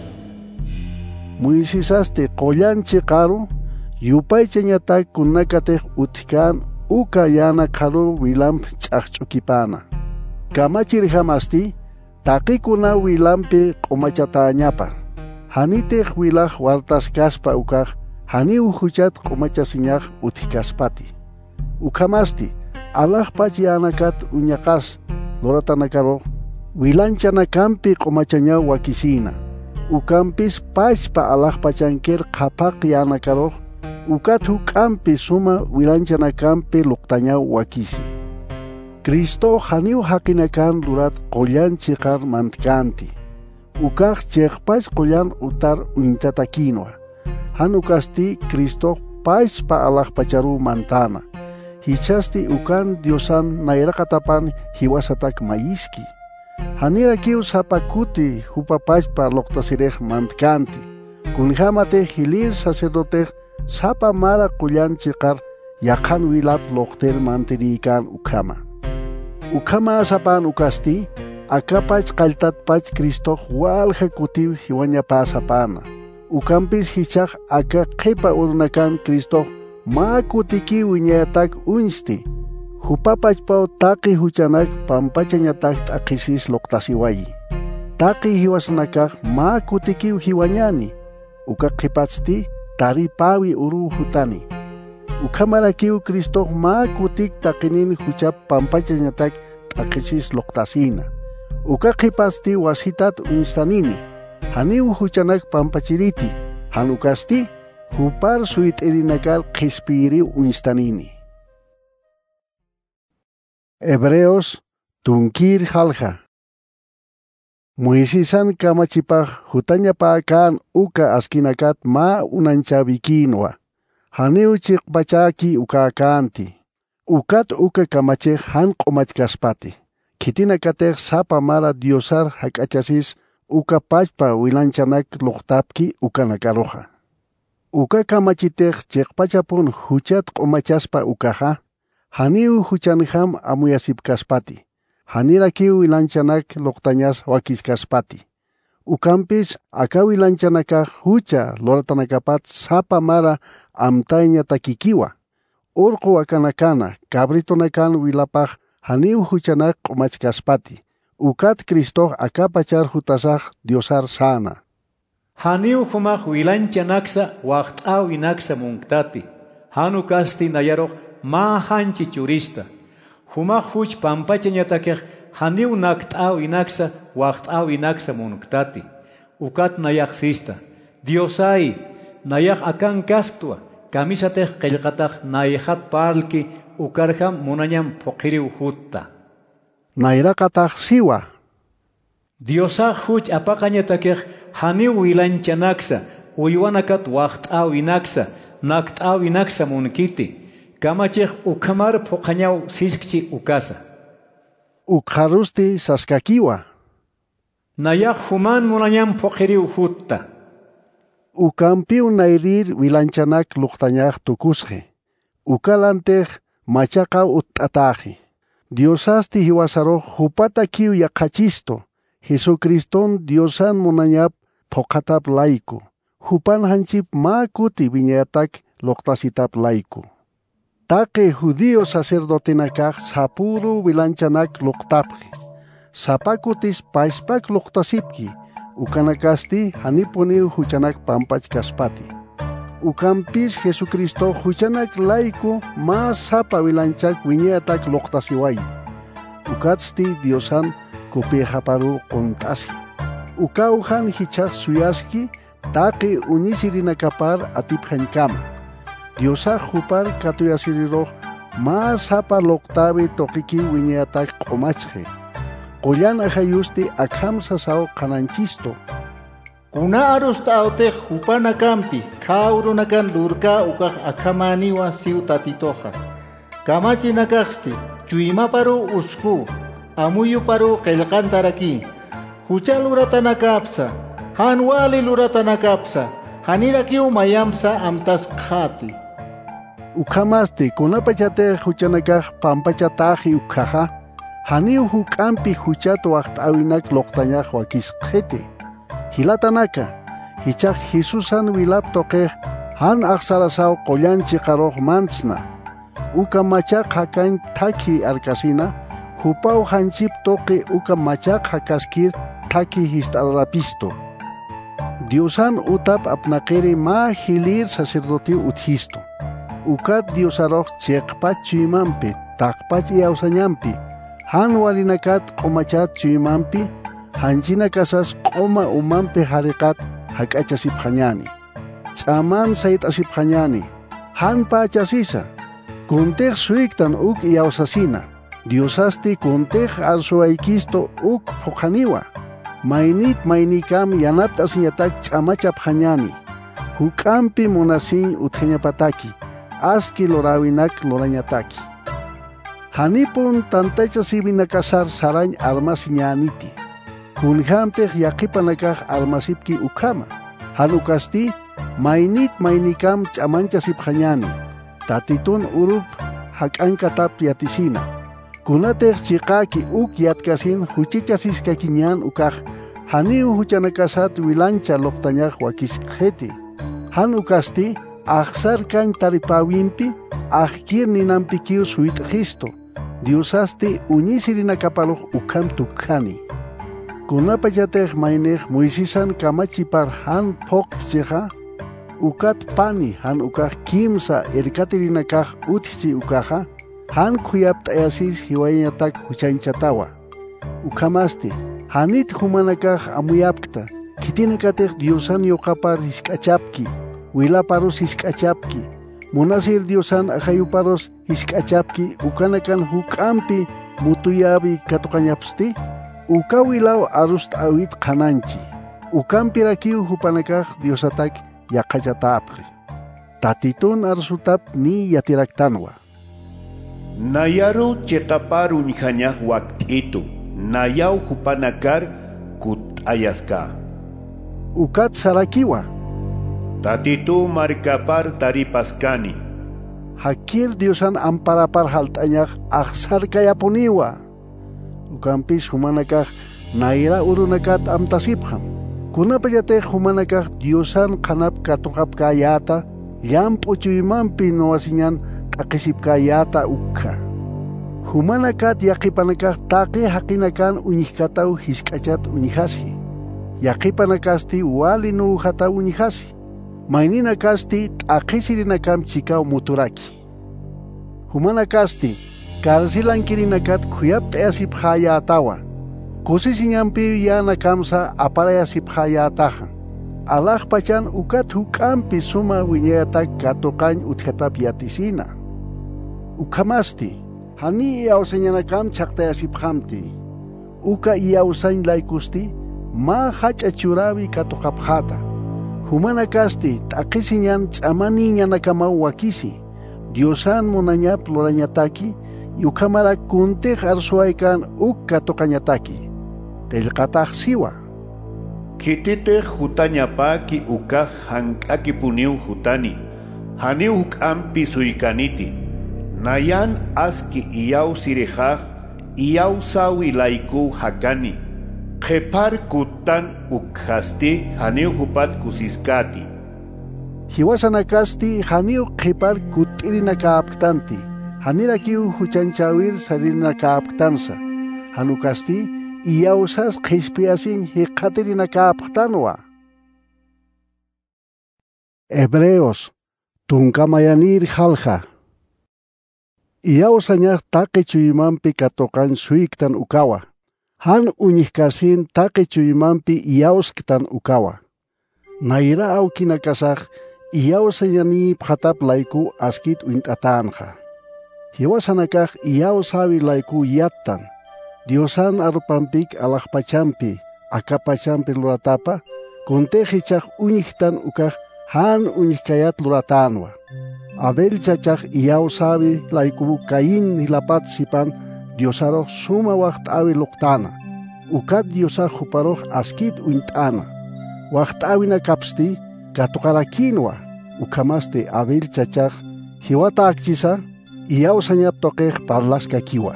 Moisesaste qollanchi qaru yupaychañatak kunakatej utkan uka yana qaru wilamp ch'aqch'ukipana. Kamachir hamasti taqikuna wilampi q'umachatañapa. Hanitej wilaj wartas kaspa ukaj haniu huchat q'umachasiñaj utikaspati. Ukamasti alaj pachiyanakat uñakas loratanakaro wilanchanakampi q'umachaña wakisina. Ukampis pachpa alaj pachanker qhapaq yanakaro ukat huk'ampi suma wilanchanakampi luqtaña wakisi. Cristo haniu haqinakan lurat qollanchi qar mantkanti. Ukaj cheqpach qollan utar uñtatakinwa. Hanukasti Cristo pachpa alaj pacharu mantana. Hichasti ukan Diosan nairaqatapan hiwasatak mayiski. Hanira kiu sapakuti hupapachpa loqtasirej mantkanti. Kunhamate hilir sacerdotej sapa mara qullanchiqar yaqan wilap loqter mantirikan ukama. Ukama sapan ukasti akapach qaltatpach Cristo walja kutiu hiwañapa sapana. Ukampis hichaq aka qipa urunakan Cristo ma kutiki wiñayatak unsti. Hupapachpau taqi huchanak pampachañatak taqisis loqtasiwayi. Taqi hiwasanakaq ma kutiki hiwañani. Uka qipachti taripawi uru hutani. Ukamarakiu Cristo ma kutik taqinin huchap pampachañatak taqisis loqtasina. Uka qipachti wasitat unstanini. Haniu huchanak pampachiriti. Hanukasti hupar suitirinakal qispiri unstanini. Hebreos tunkir halja. Moisesan kamachipaj hutañapakan uka askinakat ma unanchavikinwa. Haniu chiqpachaki uka kanti. Ukat uka kamachej han q'umachkaspati. Kitinakatej sapa mara Diosar hakachasis uka pachpa wilanchanak luqtapki ukanakaroja. Uka kamachitej chiqpachapun huchat q'umachaspa ukaja. Haniu huchanjam amuyasipkaspati. Hanirakiu wilanchanak loqtañas wakiskaspati. Ukampis aka wilanchanakaj hucha loratanakapat sapa mara amtayña takikiwa. Urqu wakanakana cabritonakan wilapaj haniu huchanak q'umachkaspati. Ukat Cristo akapachar hutasaj Diosar sana. Haniu humaq wilanchanaksa waqt'aw inaksa munktati. Hanu kasti nayaroj ma hanchi churista. Humaq huch pampachañatakej haniu nakt'aw inaksa waqt'aw inaksa munuktati. Ukat nayaqsista. Diosay nayaq akan kasktua. Kamisatej qillqataj nayajat palki ukarjam munañam poqiriw hutta. Nayraqataj siwa. Diosaj huch apaqañatakej haniu wilanchanaksa uywanakat waqt'aw inaksa nakt'aw inaksa munkiti kamachej ukamar phoqañaw siskchi ukasa ukharusti saskakiwa nayaq human munañam phoqiriw hutta ukampiw nayrir wilanchanak luqtañaq tukusqe ukalantej machaqa ut'ataji Diosasti hiwasaroj hupata kiw yaqachisto Jesucriston Diosan munañap phoqatap laiku hupan hanchip ma kuti viñayatak luqtasitap laiku Taqe judío sacerdotenakaq sapuru wilanchanak luqtapqi sapakutis paispak luqtasipki ukanakasti hanipuniw huchanak pampach kaspati ukampis Jesucristo huchanak laiku ma sapa wilanchak wiñayatak luqtasiway ukatsti Diosan kupihaparu qontasi ukauhan hichaq suyaski taqi unisirinakapar atiphankama Diosaq hupar katuyasiriroj ma sapa luqtapi toqiki wiñayatak q'umachqe qullan ajayusti akhamsa saw qananchisto Kuna arusta'awtej hupana kampi khawrunakan lurka ukaq akhamaniwa siutatitoja kamachinakaqsti chuymaparu usku amuyuparu qillqantaraki huchal uratanakapsa hanwali luratanakapsa hanirakiu mayamsa amtas qhati Ukhamasti kunapachatej huchanakaq pampachataji ukhaja haniw huk'ampi huchat waqt'awinak luqtañaq wakisqhete hilatanaka hichaq Jesusan wilap toqej han aqsarasaw qollanchi qaroj mantsna uka machaq hakan taki arkasina hupaw hanchip toqi uka machaq hakaskir taki hist'ararapisto Diosan utap apnaqiri ma hilir sacerdote uthisto ukat Diosaroj cheqpach chuymanpi taqpach iyawsañanpi han walinakat q'umachat chuymanpi hanchina kasas q'uma umanpi hariqat hak'achasiphañani ch'aman sayt'asiphañani han pachasisa kuntej suyktan uk iyawsasina Diosasti kuntej arsuaykisto uk phuqaniwa maynit maynikam yanapt'asñatak ch'amachaphañani huk'ampi munasin utqañapataki aski lorawinak lorañataki hanipun tantaycha sibinakasar sarañ armasiñaniti kunhamtej yaqipanakaq armasipki ukhama hanukasti maynit maynikam ch'amanchasiphañani tatitun urup hak'ankatap yatisina kunatej chiqaki uk yatkasin huchichasiskakiñan ukaq haniw huchanakasat wilancha luqtañaq wakisqheti han ukasti aqsarkan taripawinpi aqkir ninanpikiw suyt'qisto Diosasti uñisirinakapaluq ukham tukhani kunapachatej maynej Moisesan kamachipar han phoqchiqa ukat pani han ukaq kimsa irkatirinakaq utqchi ukaqa han khuyapt'ayasis hiwayañatak huchanchatawa ukhamasti hanit humanakaq amuyapkta kitinakatej Diosan yoqapar hisk'achapki wilaparus hisk'achapki munasir Diosan ajayuparos hisk'achapki ukanakan huk'ampi mutuyabi katuqañapsti uka wilaw arust'awit qhananchi ukampirakiw hupanakaq Diosatak yaqachatapqi tatitun arsutap ni yatiraktanwa Nayaru cheqaparu ñhañaq waqt'itu nayaw hupanakar kut'ayaska ukat sarakiwa Tatitu markapar taripaskani hakir Diosan amparapar halt'añaq aqsarkayapuniwa ukampis humanakaq nayra urunakat amtasiphan kunapallatej humanakaq Diosan qhanap katuqapkayata llamp'uchuymanpi nuwasiñan t'aqisipkayata ukha humanakat yaqipanakaq taqi haqinakan uñiqkataw hisk'achat uñihasi yaqipanakasti wali nuwhata uñihasi mayninakasti t'aqisirinakam chikaw muturaki humanakasti karsilankirinakat khuyapt'ayasipqayatawa kusisiñanpi yana kamsa aparayasipqayataqa alaq pachan ukat huk'ampi suma wiñayatak katuqañ utqatap yatisina ukhamasti hani iyawsañanakam chaqtayasipqamti uka iyawsañ laykusti ma hach'achurawi katuqapqata Humana casti taquisiñan chamani ñanakama wakisi. Diosan monañap lorañataki y ukamara kunte arsuaikan ukka tokañataki. Qillqataq siwa. Kitite hutañapaki ukaj hank'aki puniu hutani. Haniu huk'ampi suykaniti. Nayan aski iyaw sirijaj iyaw sawi laiku hakani. Qhepar kutan ukhasti haniu hupat kusiskati. Hiwasanakasti haniu qhepar kutirinakaaptanti. Hanirakiu huchanchawir sarinakaaptansa. Hanukasti iyausas qhispiasin hiqatirinakaaptanwa. Hebreos tunkamayanir halja. Iyausañaq taqi chuymanpi katoqan suyktan ukawa. Han uñihkasin taqi chuymanpi iyausktan ukawa. Naira awkinakasaq iyausañani phatap layku askit uint'atanja. Hiwasanakaq iyausawi layku yattan. Diosan arupampik alaqpachampi, akapachampi luratapa, kuntejichaq uñihtan ukaq han uñihkayat luratanwa. Abel chachaq iyausawi layku Caín hilapat sipan Diosaroj suma waqt'awi luqtana. Ukat Diosaq huparoj askit uint'ana. Waqt'awina kapsti katuqarakinwa. Ukamaste Abel chachaq hiwata akchisa iyausañap toqej parlaska kiwa.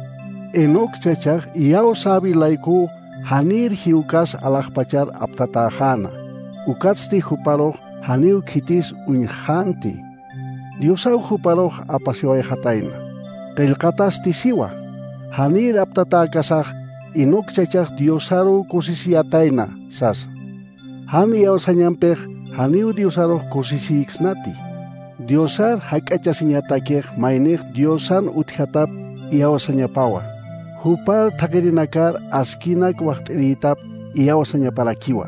Enoc chachaq iyausawi layku hanir hiukas alaqpachar aptatajana. Ukatsti huparoj haniu kitis uñjanti. Diosaw huparoj apasiwayjatayna. Qillqatasti siwa. Hanir aptatakasaq inuk chachaq Diosaru kusisiyatayna sas. Han iyawsañanpej haniu Diosaru kusisiksnati. Diosar hak'achasiñatakej maynej Diosan utjatap iyawsañapawa. Hupar thaqirinakar askinak waqt'iritap iyawsañaparakiwa.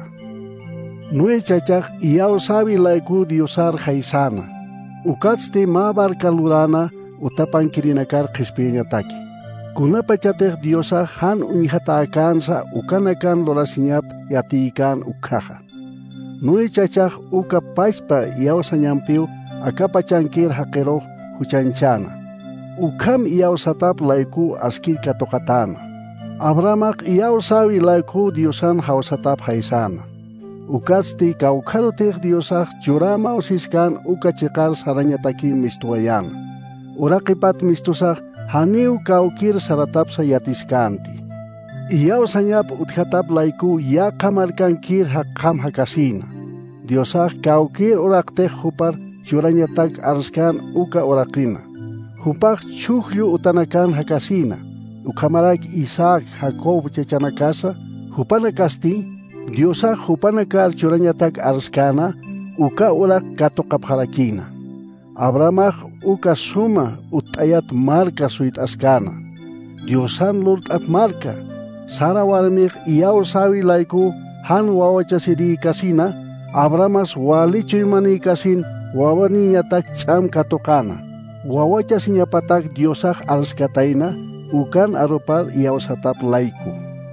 Nue chachaq iyawsawi layku Diosar haysana. Ukatsti ma barkalurana utapankirinakar qhispiñataki. Kunapachatej Diosa han uñihatakansa ukanakan lorasiñap yatiikan ukhaja. Nue chachaq uka paispa iyawsañampiu akapachankir haqiroj huchanchana. Ukam iyawsatap layku askir katoqatana. Abramaq iyawsawi layku Diosan hawsatap haysana. Ukatsti kawkharutej Diosaq churama usiskan uka chiqar sarañataki mistuayana. Uraqipat mistusaq haniu kawkir saratapsa yatiskanti. Iyawsañap utjatap layku ya qamarkankir haqqam hakasina. Diosaq kawkir uraqtej hupar churañatak arskan uka uraqina. Hupaq chuqllu utanakan hakasina. Ukamarak Isaac Jacob chechanakasa hupanakasti Diosaq hupanakar churañatak arskana uka uraq katoqapharakina. Abramaq uka suma utayat marka suyt'askana. Diosan lurt'at marka. Sara warmiq iyawsawi layku han wawachasiri kasina. Abramas walichuymani kasin wawaniñatak ch'am katoqana. Wawachasiñapatak Diosaq arskatayna ukan arupar iyawsatap layku.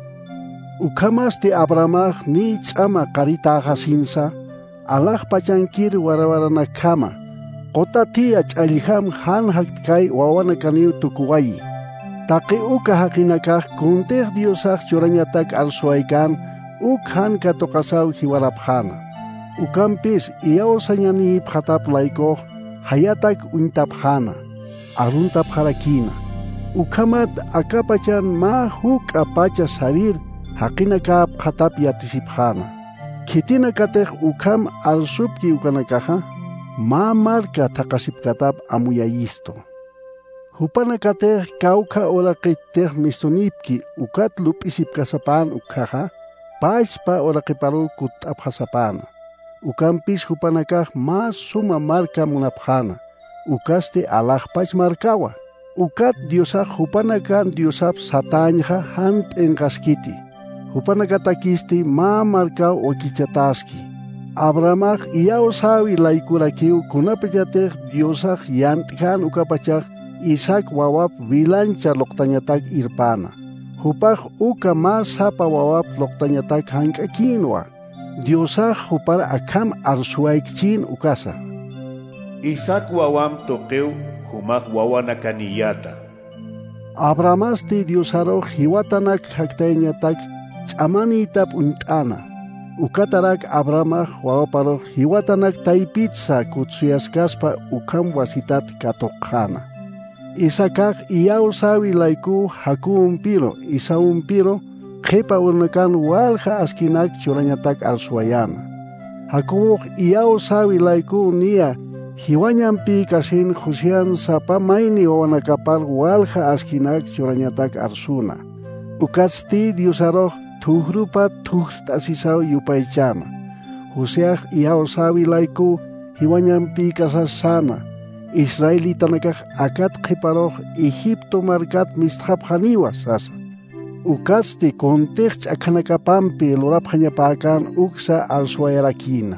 Ukamasti Abramaq ni ch'ama qaritaaqasinsa alaq pachankir warawarana kama. Qotatiya ch'allham han hatkay wawanakaniw tukuwayi. Taqi uka haqinakaq kuntej Diosaq churañatak arsuaykan uk han katoqasaw hiwarapjana. Ukampis iyawsañani phatap laykoq hayatak untapjana. Aruntapharakina. Ukamat akapachan ma huk apacha sarir haqinakap phatap yatisipjana. Kitina katej ukam arsupki ukanakaja. Ma marka thaqasipkatap amuyayisto. Hupanakatej kawka oraqitej mistunipki ukat lupisipkasapan ukhaja. Paispa oraqiparu kut'apjasapana. Ukampis hupanakaj mas suma marka munapjana. Ukaste alaqpach markawa. Ukat Diosaq hupanakan Diosap satañja han p'inqaskiti. Hupanakatakisti ma marka okichataski. Abramaq iyawsawi laykurakiw kunapillatej Diosaq yant'kan ukapachaq Isaac wawap vilancha loqtañatak irpana. Hupaq uka mas sapa wawap loqtañatak hank'akinwa. Diosaj hupar akam arsuaikchin ukasa. Isaac wawam toqeu humaq wawanakaniyata. Abrahamasti Diosaro hiwatanak haktayñatak tz'amanitap unt'ana. Ukatarak Abraham wawaparo hiwatanak taipitsa kutsuyasqaspa ukam wasitat katoqhana. Isakaq iyaw sawi layku hakuumpiro isaumpiro qhipa urnakan walqa askinak churañatak alsuayana. Hakuuq iyaw sawi layku niya hiwañampi kasin husian sapa mayni wawanakapar walqa askinak churañatak arsuna. Ukatsti Diosaroj tuhrupa tuhrt'asisaw yupaychana. Husiaq iyaw sawi layku hiwañampi kasasana. Israelitanakaq akat qiparoj Egipto markat mistqapqaniwa sasa. Ukatsti kontiq ch'akanakapampi lurapqañapakan uksa alsuayarakina.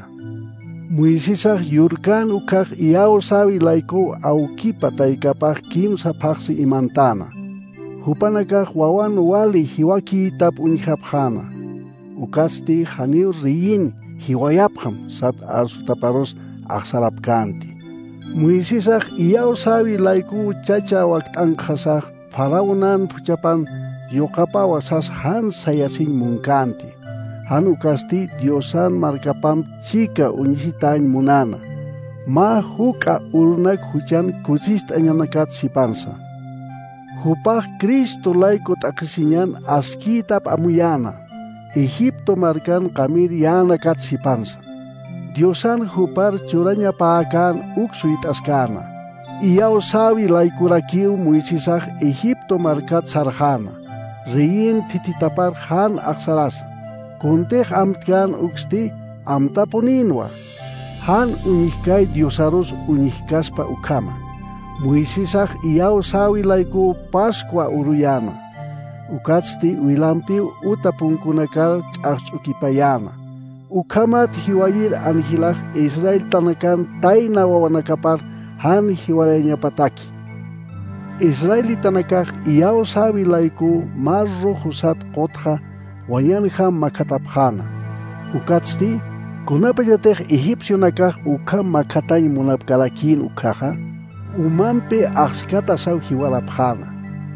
Moisesaq yurkan ukaq iyaw sawi layku awkipa taykapaq kimsa paqsi imantana. Hupanakaq wawan wali hiwakitap uñhapqana. Ukatsti haniw riyin hiwayapqam sat alsutaparos aqsarapkanti. Moisesaq iyaw sawi layku chacha wakt'anqasaq Faraonan puchapan yoqapawa sas han sayasin munkanti. Han ukasti Diosan markapam chika uñisitañ munana. Ma huka urnak huchan kuchist'añanakat sipansa. Hupaq Cristo layku t'aqsiñan askitap amuyana. Egipto markan qamir yana kat sipansa. Diosan hupar churaña paakan uksuit askana. Iyaw sawi laykurakiw Moisesaq Egipto markat sarjana. Riyin tititapar han aqsarasa. Kuntej amtkan uksti amtapuninwa. Han uñihkay Diosaros uñihkaspa ukama. Moisesaq iyaw sawi layku Pascua uruyana. Ukatsti wilampiw utapunkunakal tz'aqch'ukipayana. Ukamat hiwayir anjilaq Israel tanakan tayna wawanakapar han hiwarañapataki. Israelitanakaq iyaw sawi layku marro husat qotqa wayanqa makatapqana. Ukatsti kunapallatej egipcionakaq ukam makatañ munapkalakin ukaqa umampi aqskata saw hiwarapqana.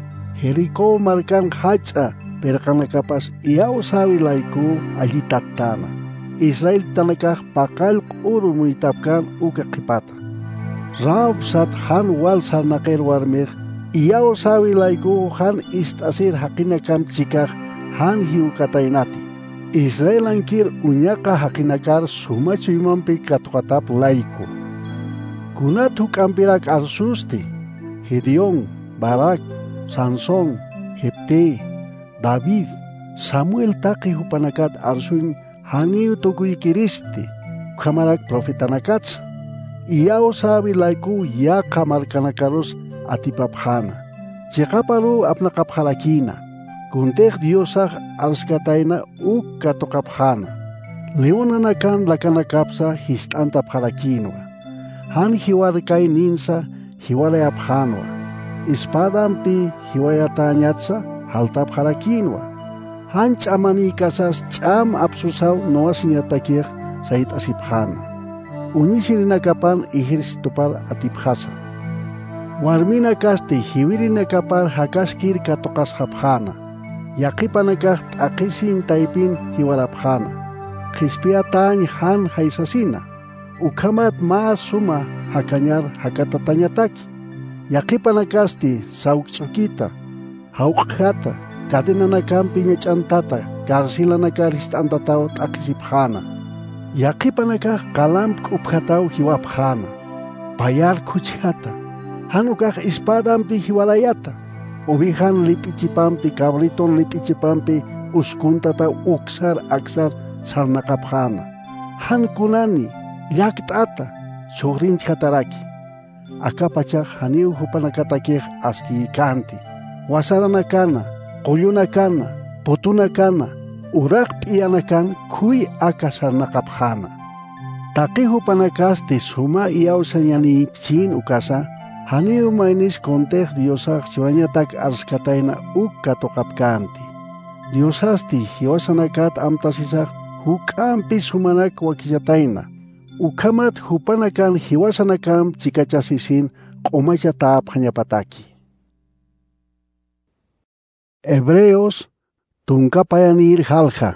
Jericó markan hach'a perqanakapas iyaw sawi layku allitatana. Israel tanakaq paqal q'uru muytapkan uka qhipata. Raab sat han wal sarnaqer warmiq iyaw sawi layku han ist'asir haqinakam chikaq han hiukataynati. Israel ankir uñaqa haqinakar sumachuymanpi katuqatap layku. Kunat huk'ampirak arsusti, Gedeón, Barak, Sansón, Jepté, David, Samuel taqi hupanakat arsuin haniw tukuykiristi, kamarak profetanakatsa. Iyaw sawi layku yaqa markanakaros atipapqana. Chiqaparu apnaqapqalakina. Kuntej Diosaq alskatayna uk katuqapqana. Leonanakan lakanakapsa hist'antapqalakinwa. Han hiwarkay ninsa hiwarayapqanwa. Espadampi hiwayatañatsa haltapqalakinwa. Han ch'amani kasas ch'am apsusaw noasiñatakiq sayit asipqana. Uñisirinakapan ejércitopar atipqasa. Warmina kasti hiwirinakapar hakaskir katoqasqapqana. Yaqipanakaq t'aqisin taypin hiwarapqana. Qispiatañ han haysasina. Ukamat mas suma hakañar hakatatañataki. Yaqipanakasti sawqch'ukita, hawqjata, kadenanakampi ñach'antata, karsilanakar hist'antataw t'aqisipqana. Yaqipanakaq qalamp k'upjataw hiwapqana. Payar kuchhata. Hanukaq espadampi hiwarayata. Ovejan lipichipampi, cabriton lipichipampi, uskuntata uksar aksar sarnaqapqana. Hankunani, llakt'ata, chuqrinchhataraki. Akapachaq haniw hupanakatakij askiykanti. Wasaranakana, qullunakana, putunakana, uraq p'iyanakan khuy aka sarnaqapqana. Taqi hupanakasti suma iyawsañanipchin ukasa, haniw maynis kontej Diosaq churañatak arskatayna uk katuqapkanti. Diosasti hiwasanakat amtasisaq huk'ampi sumanak wakillataina. Ukamat hupanakan hiwasanakam chikachasisin q'umacha ta'apqañapataki. Hebreos tunkapayanir halja.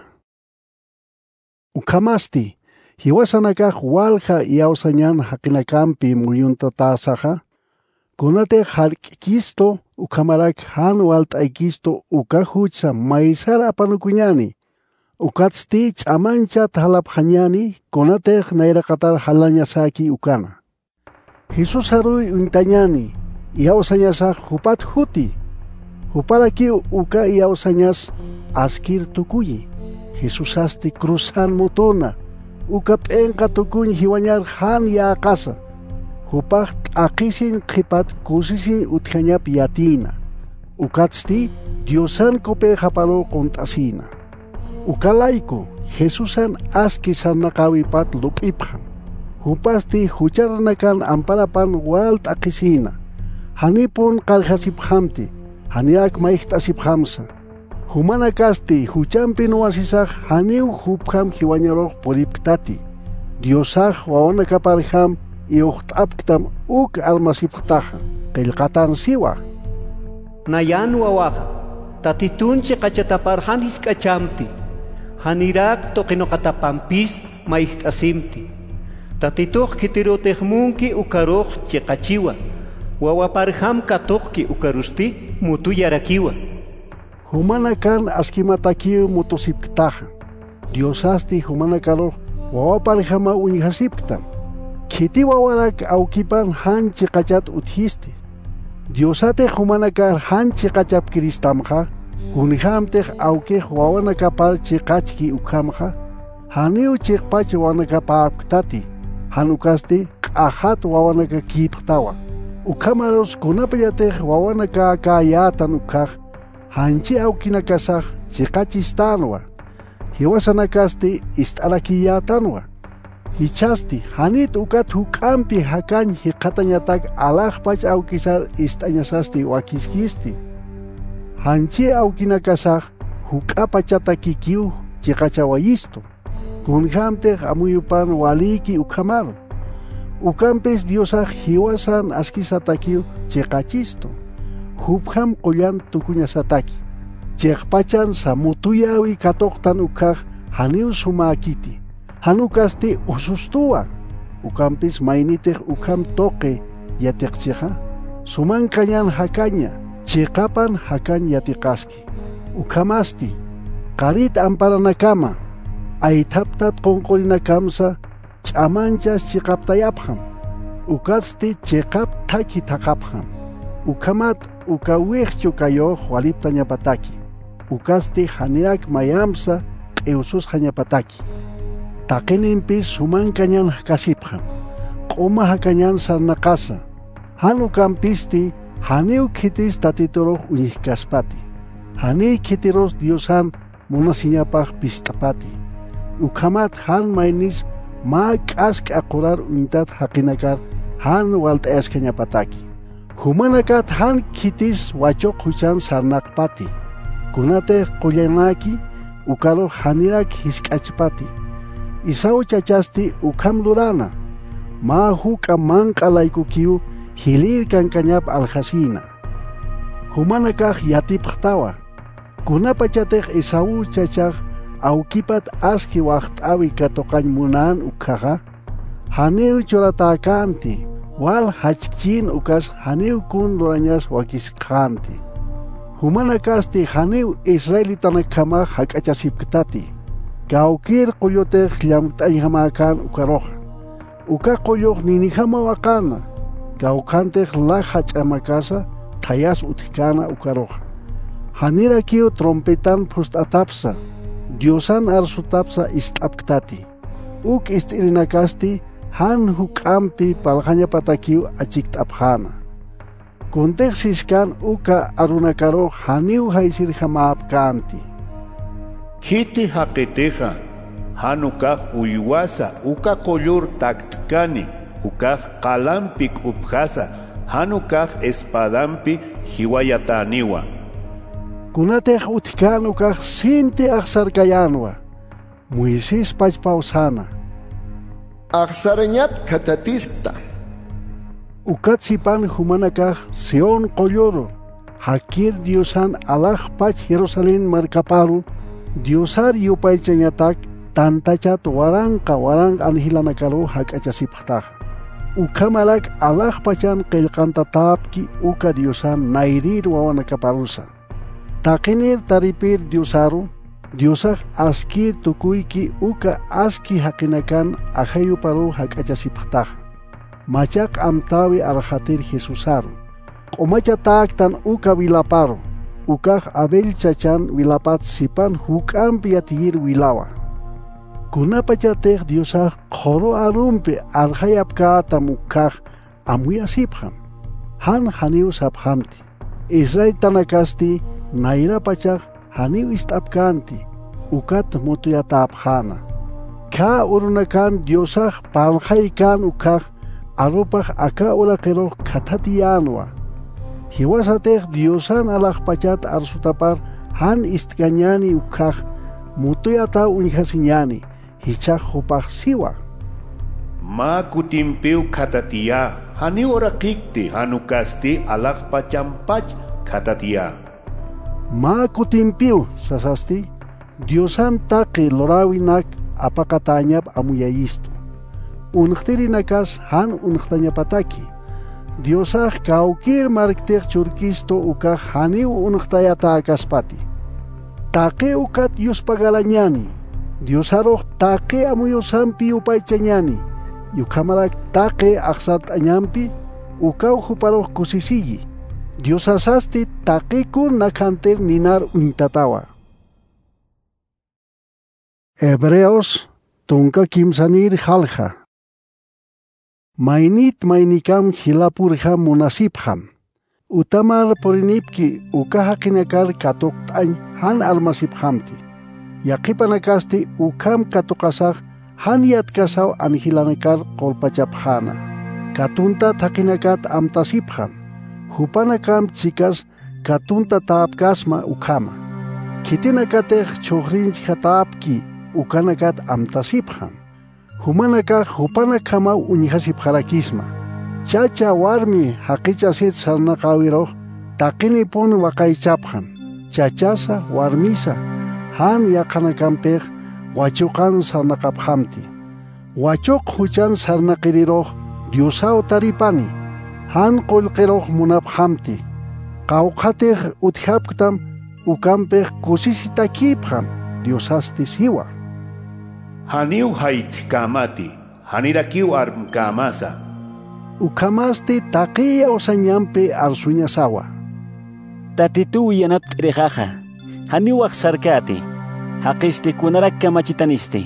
Ukamasti hiwasanakaq walja yawsañan haqinakampi muyuntatasaqa kunate halk'ikisto ukamarak han walt'aykisto uka hucha maysara apanukuñani ukatsti ch'amancha talapqañani kunate nayraqatar halañasaki ukana Jesus haruy untañani yawsañasaq hupat huti huparaki uka yawsañas askir tukuyi Jesus asti cruzan mutuna uka p'enqa tukuñ hiwañar han yaqasa hupaq t'aqisin qhipat kusisin utjañap yatina ukatsti Diosan kope hapalo quntasina ukalayku Jesusan aski sarnaqawipat lup'ipqan hupasti hucharnakan amparapan wal t'aqisina hanipun qarqasipqamti haniak mayqt'asipqamsa humanakasti huchampi nuwasisaq haniw hupqam hiwañaroq puriptati Diosaq wawanakaparham iuqt'apktam uk almasipqtaqa qillqatan siwa nayan wawaqa tatitunchi qachataparhan hisk'achamti hanirak toqinoqatapampis mayqt'asimti tatituq kitirutejmunki ukaruq chiqachiwa wawaparham katuqki ukarusti mutuyarakiwa humanakan askimatakiw mutusipktaqa Diosasti humanakaroq wawaparhama uñhasipktam Kiti wawarak aukipan han chiqachat uthisti. Diosate humanakar han chiqachap kiristamqa, kunhamtej aukej wawanakapal chiqachki ukhamqa, haniu chiqpach wawanakapapktati, hanukasti q'ahat wawanaka kipqtawa. Ukhamaros kunapayatej wawanaka kayatan ukhaj, hanchi aukinakasaj chiqachistanwa. Hiwasanakasti ist'alakiyatanwa. Hichasti hanit ukat huk'ampi hakan hiqatañatak alaqpach awkisar ist'añasasti wakiskisti. Hanchi awkinakasaq huk'apachata kikiw chiqachawayisto. Kunhamtej amuyupan waliki ukhamaro. Ukampis Diosaq hiwasan askisatakiw chiqachisto. Hupqam qullan tukuñasataki. Chiqpachan samutuyawi katoqtan ukhaq haniw sumakiti. Hanukasti usustua ukampis maynitej ukam toqe yatiqchiqa suman kañan hakaña chiqapan hakan yatiqaski ukamasti qarit amparanakama aythaptat qunqurinakamsa ch'amanchas chiqaptayapqam ukasti chiqap taki taqapqam ukamat ukawiqchu kayoq waliptañapataki ukasti hanirak mayamsa q'iwsus hañapataki Taqinimpis suman kañan kasipqam q'uma hakañan sarnaqasa hanukampisti haniw khitis tatituruq uñiqkaspati hani khitiros Diosan munasiñapaq pistapati ukhamat han maynis ma k'ask aqurar uñitat haqinakar han walt'ayasqañapataki humanakat han khitis wachoq huchan sarnaqpati kunate qullanaki ukaruq hanirak hisk'achpati Isau chachasti ukham lurana, ma huka manqa laykukiu hilir kankañap alhasina. Humanakaq yatipqtawa, kunapachatej Isau chachaq awkipat aski waqt'awi katoqañ munan ukhaqa, haniw churatakanti, wal hachchin ukas haniw kun lurañas wakisqanti. Humanakasti haniw Israelitanakama hak'achasipktati. Kaukir qoyotej llamt'ayhamakan ukaroqa. Uka qoyoq ninihama waqana. Kaukantej laja ch'amakasa thayas utikana ukaroqa. Hanirakiw trompetan pust'atapsa. Diosan arsutapsa ist'apktati. Uk ist'irinakasti han huk'ampi palqañapatakiw achikt'apqana. Kuntej siskan uka arunakaroq haniw haysirhamapkanti. Kiti haqiteja, hanukaq uywasa, uka qollur taktkani, ukaq qalampi k'upjasa, hanukaq espadampi hiwayataniwa. Kunatej utkan ukaq sinti aqsarkayanwa. Moisés pachpausana. Aksarañat katatispa. Ukat sipan humanakaj Sion Colloro. Hakir Diosan alaj pach Jerusalén markaparu. Diosar yupaychañatak tantachat waranqa warang anhilanakaro hakachasipqtaj. Ukamalak alaj pachan qillqanta tapki uka Diosan nairir wawanakaparusa. Taqinir taripir Diosaru. Diosaj askir tukuyki uka aski haqinakan ajayu paru hakachasipqtaj. Machak amtawi arhatir Jesusaru. Qomacha taktan uka vilaparu. Ukaj Abel chachan vilapat sipan huk'ampi yatigir wilawa. Kunapachatej Diosaj qhoro arumpi arjayapkatam ukaj amuyasipqam. Han haniu saphamti. Israel tanakasti nairapachaj haniu istapkanti. Ukat mutuyatapjana. Ka urunakan Diosaj paljaykan ukaj arupaj aka uraqiro katatiyanwa. Hiwasatej Diosan alaj pachat arsutapar han istgañani ukaj mutuyata unjasiñani hichaj hupaj siwa. Ma kutimpiu katatiya hani orakikti hanukasti alaj pachampach katatiya. Ma kutimpiu sasasti Diosan taqi lorawinak apakatañap amuyayistu. Unqtirinakas han unqtañapataki. Diosaj kaukir marktej churkisto ukaj haniu unqtayata akaspati. Taqi ukat yuspagalañani. Diosaroj taqi amuyosampi upaychañani. Yukamarak taqi aqsat añampi ukaw huparoj kusisigi. Diosasasti taqikun nakhantir ninar uintatawa. Hebreos tunka kimsanir halja. Mainit mainikam hilapurja munasipjam. Utamar porinipki ukahakinakar katoktañ han almasipjamti. Yaqipanakasti ukam katokasaj han yatkasaw anhilanakar kolpachapjana. Katunta takinakat amtasipjam. Hupanakam chikas katunta taapkasma ukama. Kitinakatej chohrinch hatapki ukanakat amtasipjam. Humanaka hupanakama unihasipjarakisma. Chacha warmi haqichasit sarnaqawiroj taqinipun waqaychapjan. Chachasa warmisa han yaqanakampej wachuqan sarnaqaphamti. Wachuq huchan sarnaqiriroj Diosao taripani. Han qulqiroj munaphamti. Qawqatej uthapktam ukampej kusisitakipjam Diosasti siwa. Haniu hait kamati, hanirakiu arm kamasa. Ukamasti taqiya osañampi arsuñasawa. Tatitu yanap trejaja, haniu aksarkati, haqisti kunarak kamachitanisti.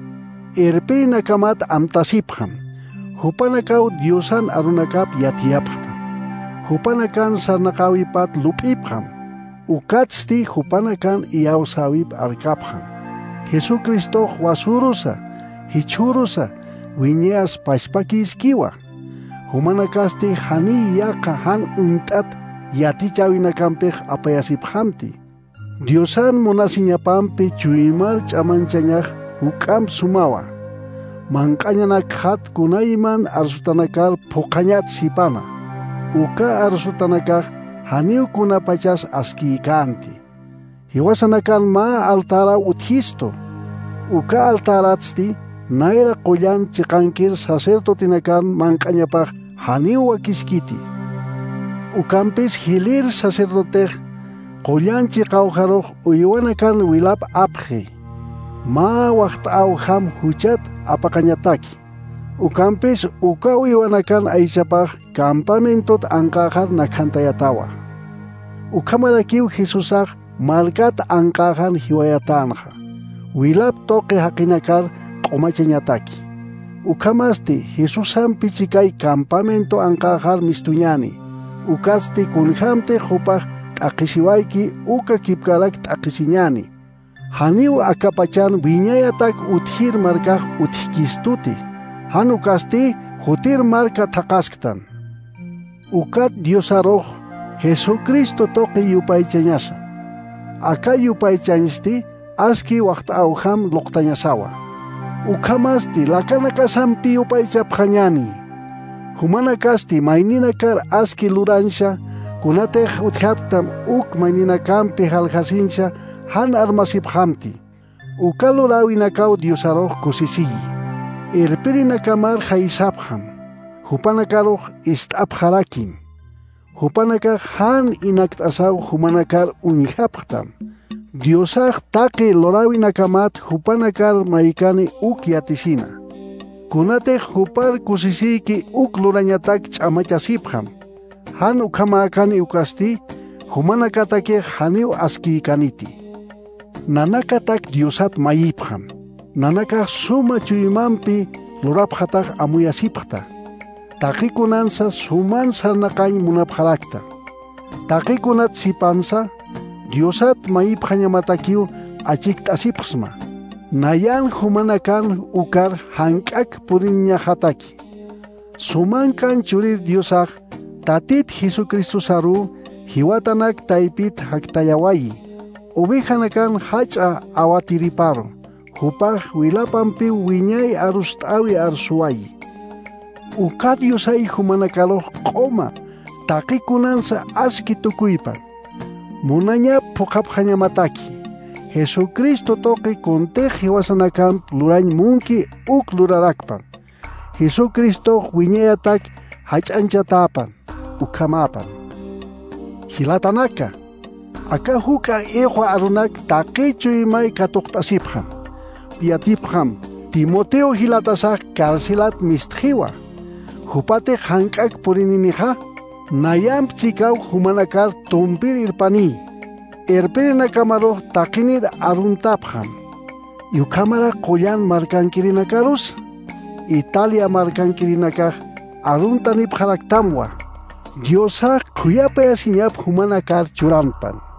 Irpina kamat amtasipjam. Hupanakaw Diosan arunakap yatiapjam. Hupanakan sarnakawipat lupipjam. Ukatsti hupanakan iyausawip arkapjam. Jesucristo wasurusa, hichurusa, wiñeas pashpakiskiwa. Humanakasti hani yaka han untat yatichawinakampej apayasiphamti. Diosan monasiñapampi chuymal ch'amanchañaj huk'am sumawa. Manqañanak hat kunayman arsutanakal phuqañat sipana. Uka arsutanakaj haniu kunapachas askikanti. Hiwasanakan ma altara uthisto. Uka altaratsti naira qoyan chiqankir sacerdotinakan manqañapaj haniu wakiskiti. Ukampis hilir sacerdotej qoyan chiqawjaroj uywanakan wilap apje. Ma waqt'awjam huchat apaqañataki. Ukampis uka uywanakan aychapaj campamentot anqajar nakhantayatawa. Ukamarakiw Jesusaj malkat anqajan hiwayatanja. Wilap toqe haqinakar qomachañataki. Ukamasti Jesusan pichikay campamento anqajar mistuñani. Ukasti kunhamte hupaj t'aqisiwayki uka kipkarak t'aqisiñani. Haniu akapachan wiñayatak uthir markaj uthkistuti. Han ukasti hutir marka thaqasktan. Ukat Diosaroj Jesucristo toqe yupaychañasa. Aka yupaychañisti aski waqt'awham loqtañasawa. Ukamasti lakana kasampi upaychapqañani. Humana kasti maynina kar aski luransha, kunatej utjaptam uk maynina kampi halhasincha han armasiphamti. Ukalurawinakaw Diosaroj kusisiyi. Irpirinakamar haisapkham. Hupanakaroh istapjarakim. Hupanakar han inaktasaw humanakar unihapkhtam. Diosaj taqi lorawinakamat hupanakar maikani uk yatisina. Kunatej hupar kusisiki uk lurañatak ch'amachasipkham. Han ukamakani ukasti, humanakatake haniu aski kaniti. Nanakatak Diosat mayipkham. Nanaka suma chuyimampi luraphatak amuyasipkhta. Taqikunansa suman sarnaqay munapharakta. Taqikunat sipansa Diosat mayipkhañamatakiw achikt'asipqsma. Nayan humanakan ukar hank'ak purinñahataki. Sumankan churir Diosaq tatit Jesucristo saru hiwatanak taypit haktayawayi. Ubijanakan hach'a awatiriparo. Hupaj wilapampi wiñay arust'awi arsuwayi. Uka Diosay humanakaloq q'oma taqikunansa aski tukuypan. Munaña puqapqañamataki. Jesucristo toqi kuntej hiwasanakan lurañ munki uk lurarakpan. Jesucristo wiñayatak hach'anchatapan ukamapan. Hilatanaka. Aka huka iqwa arunak taqichu imay katuqt'asipqam. Piatipqam Timoteo hilatasaq karsilat mistjiwa. Hupate hank'ak purininiqa nayam chikaw humanakar tumpir irpani. Erperinakamaroj taqinir aruntapqam. Yukamara qoyan markankirinakaros. Italia markankirinakaq aruntanipqaraktamwa. Diosaq khuyapayasiñap humanakar churanpan.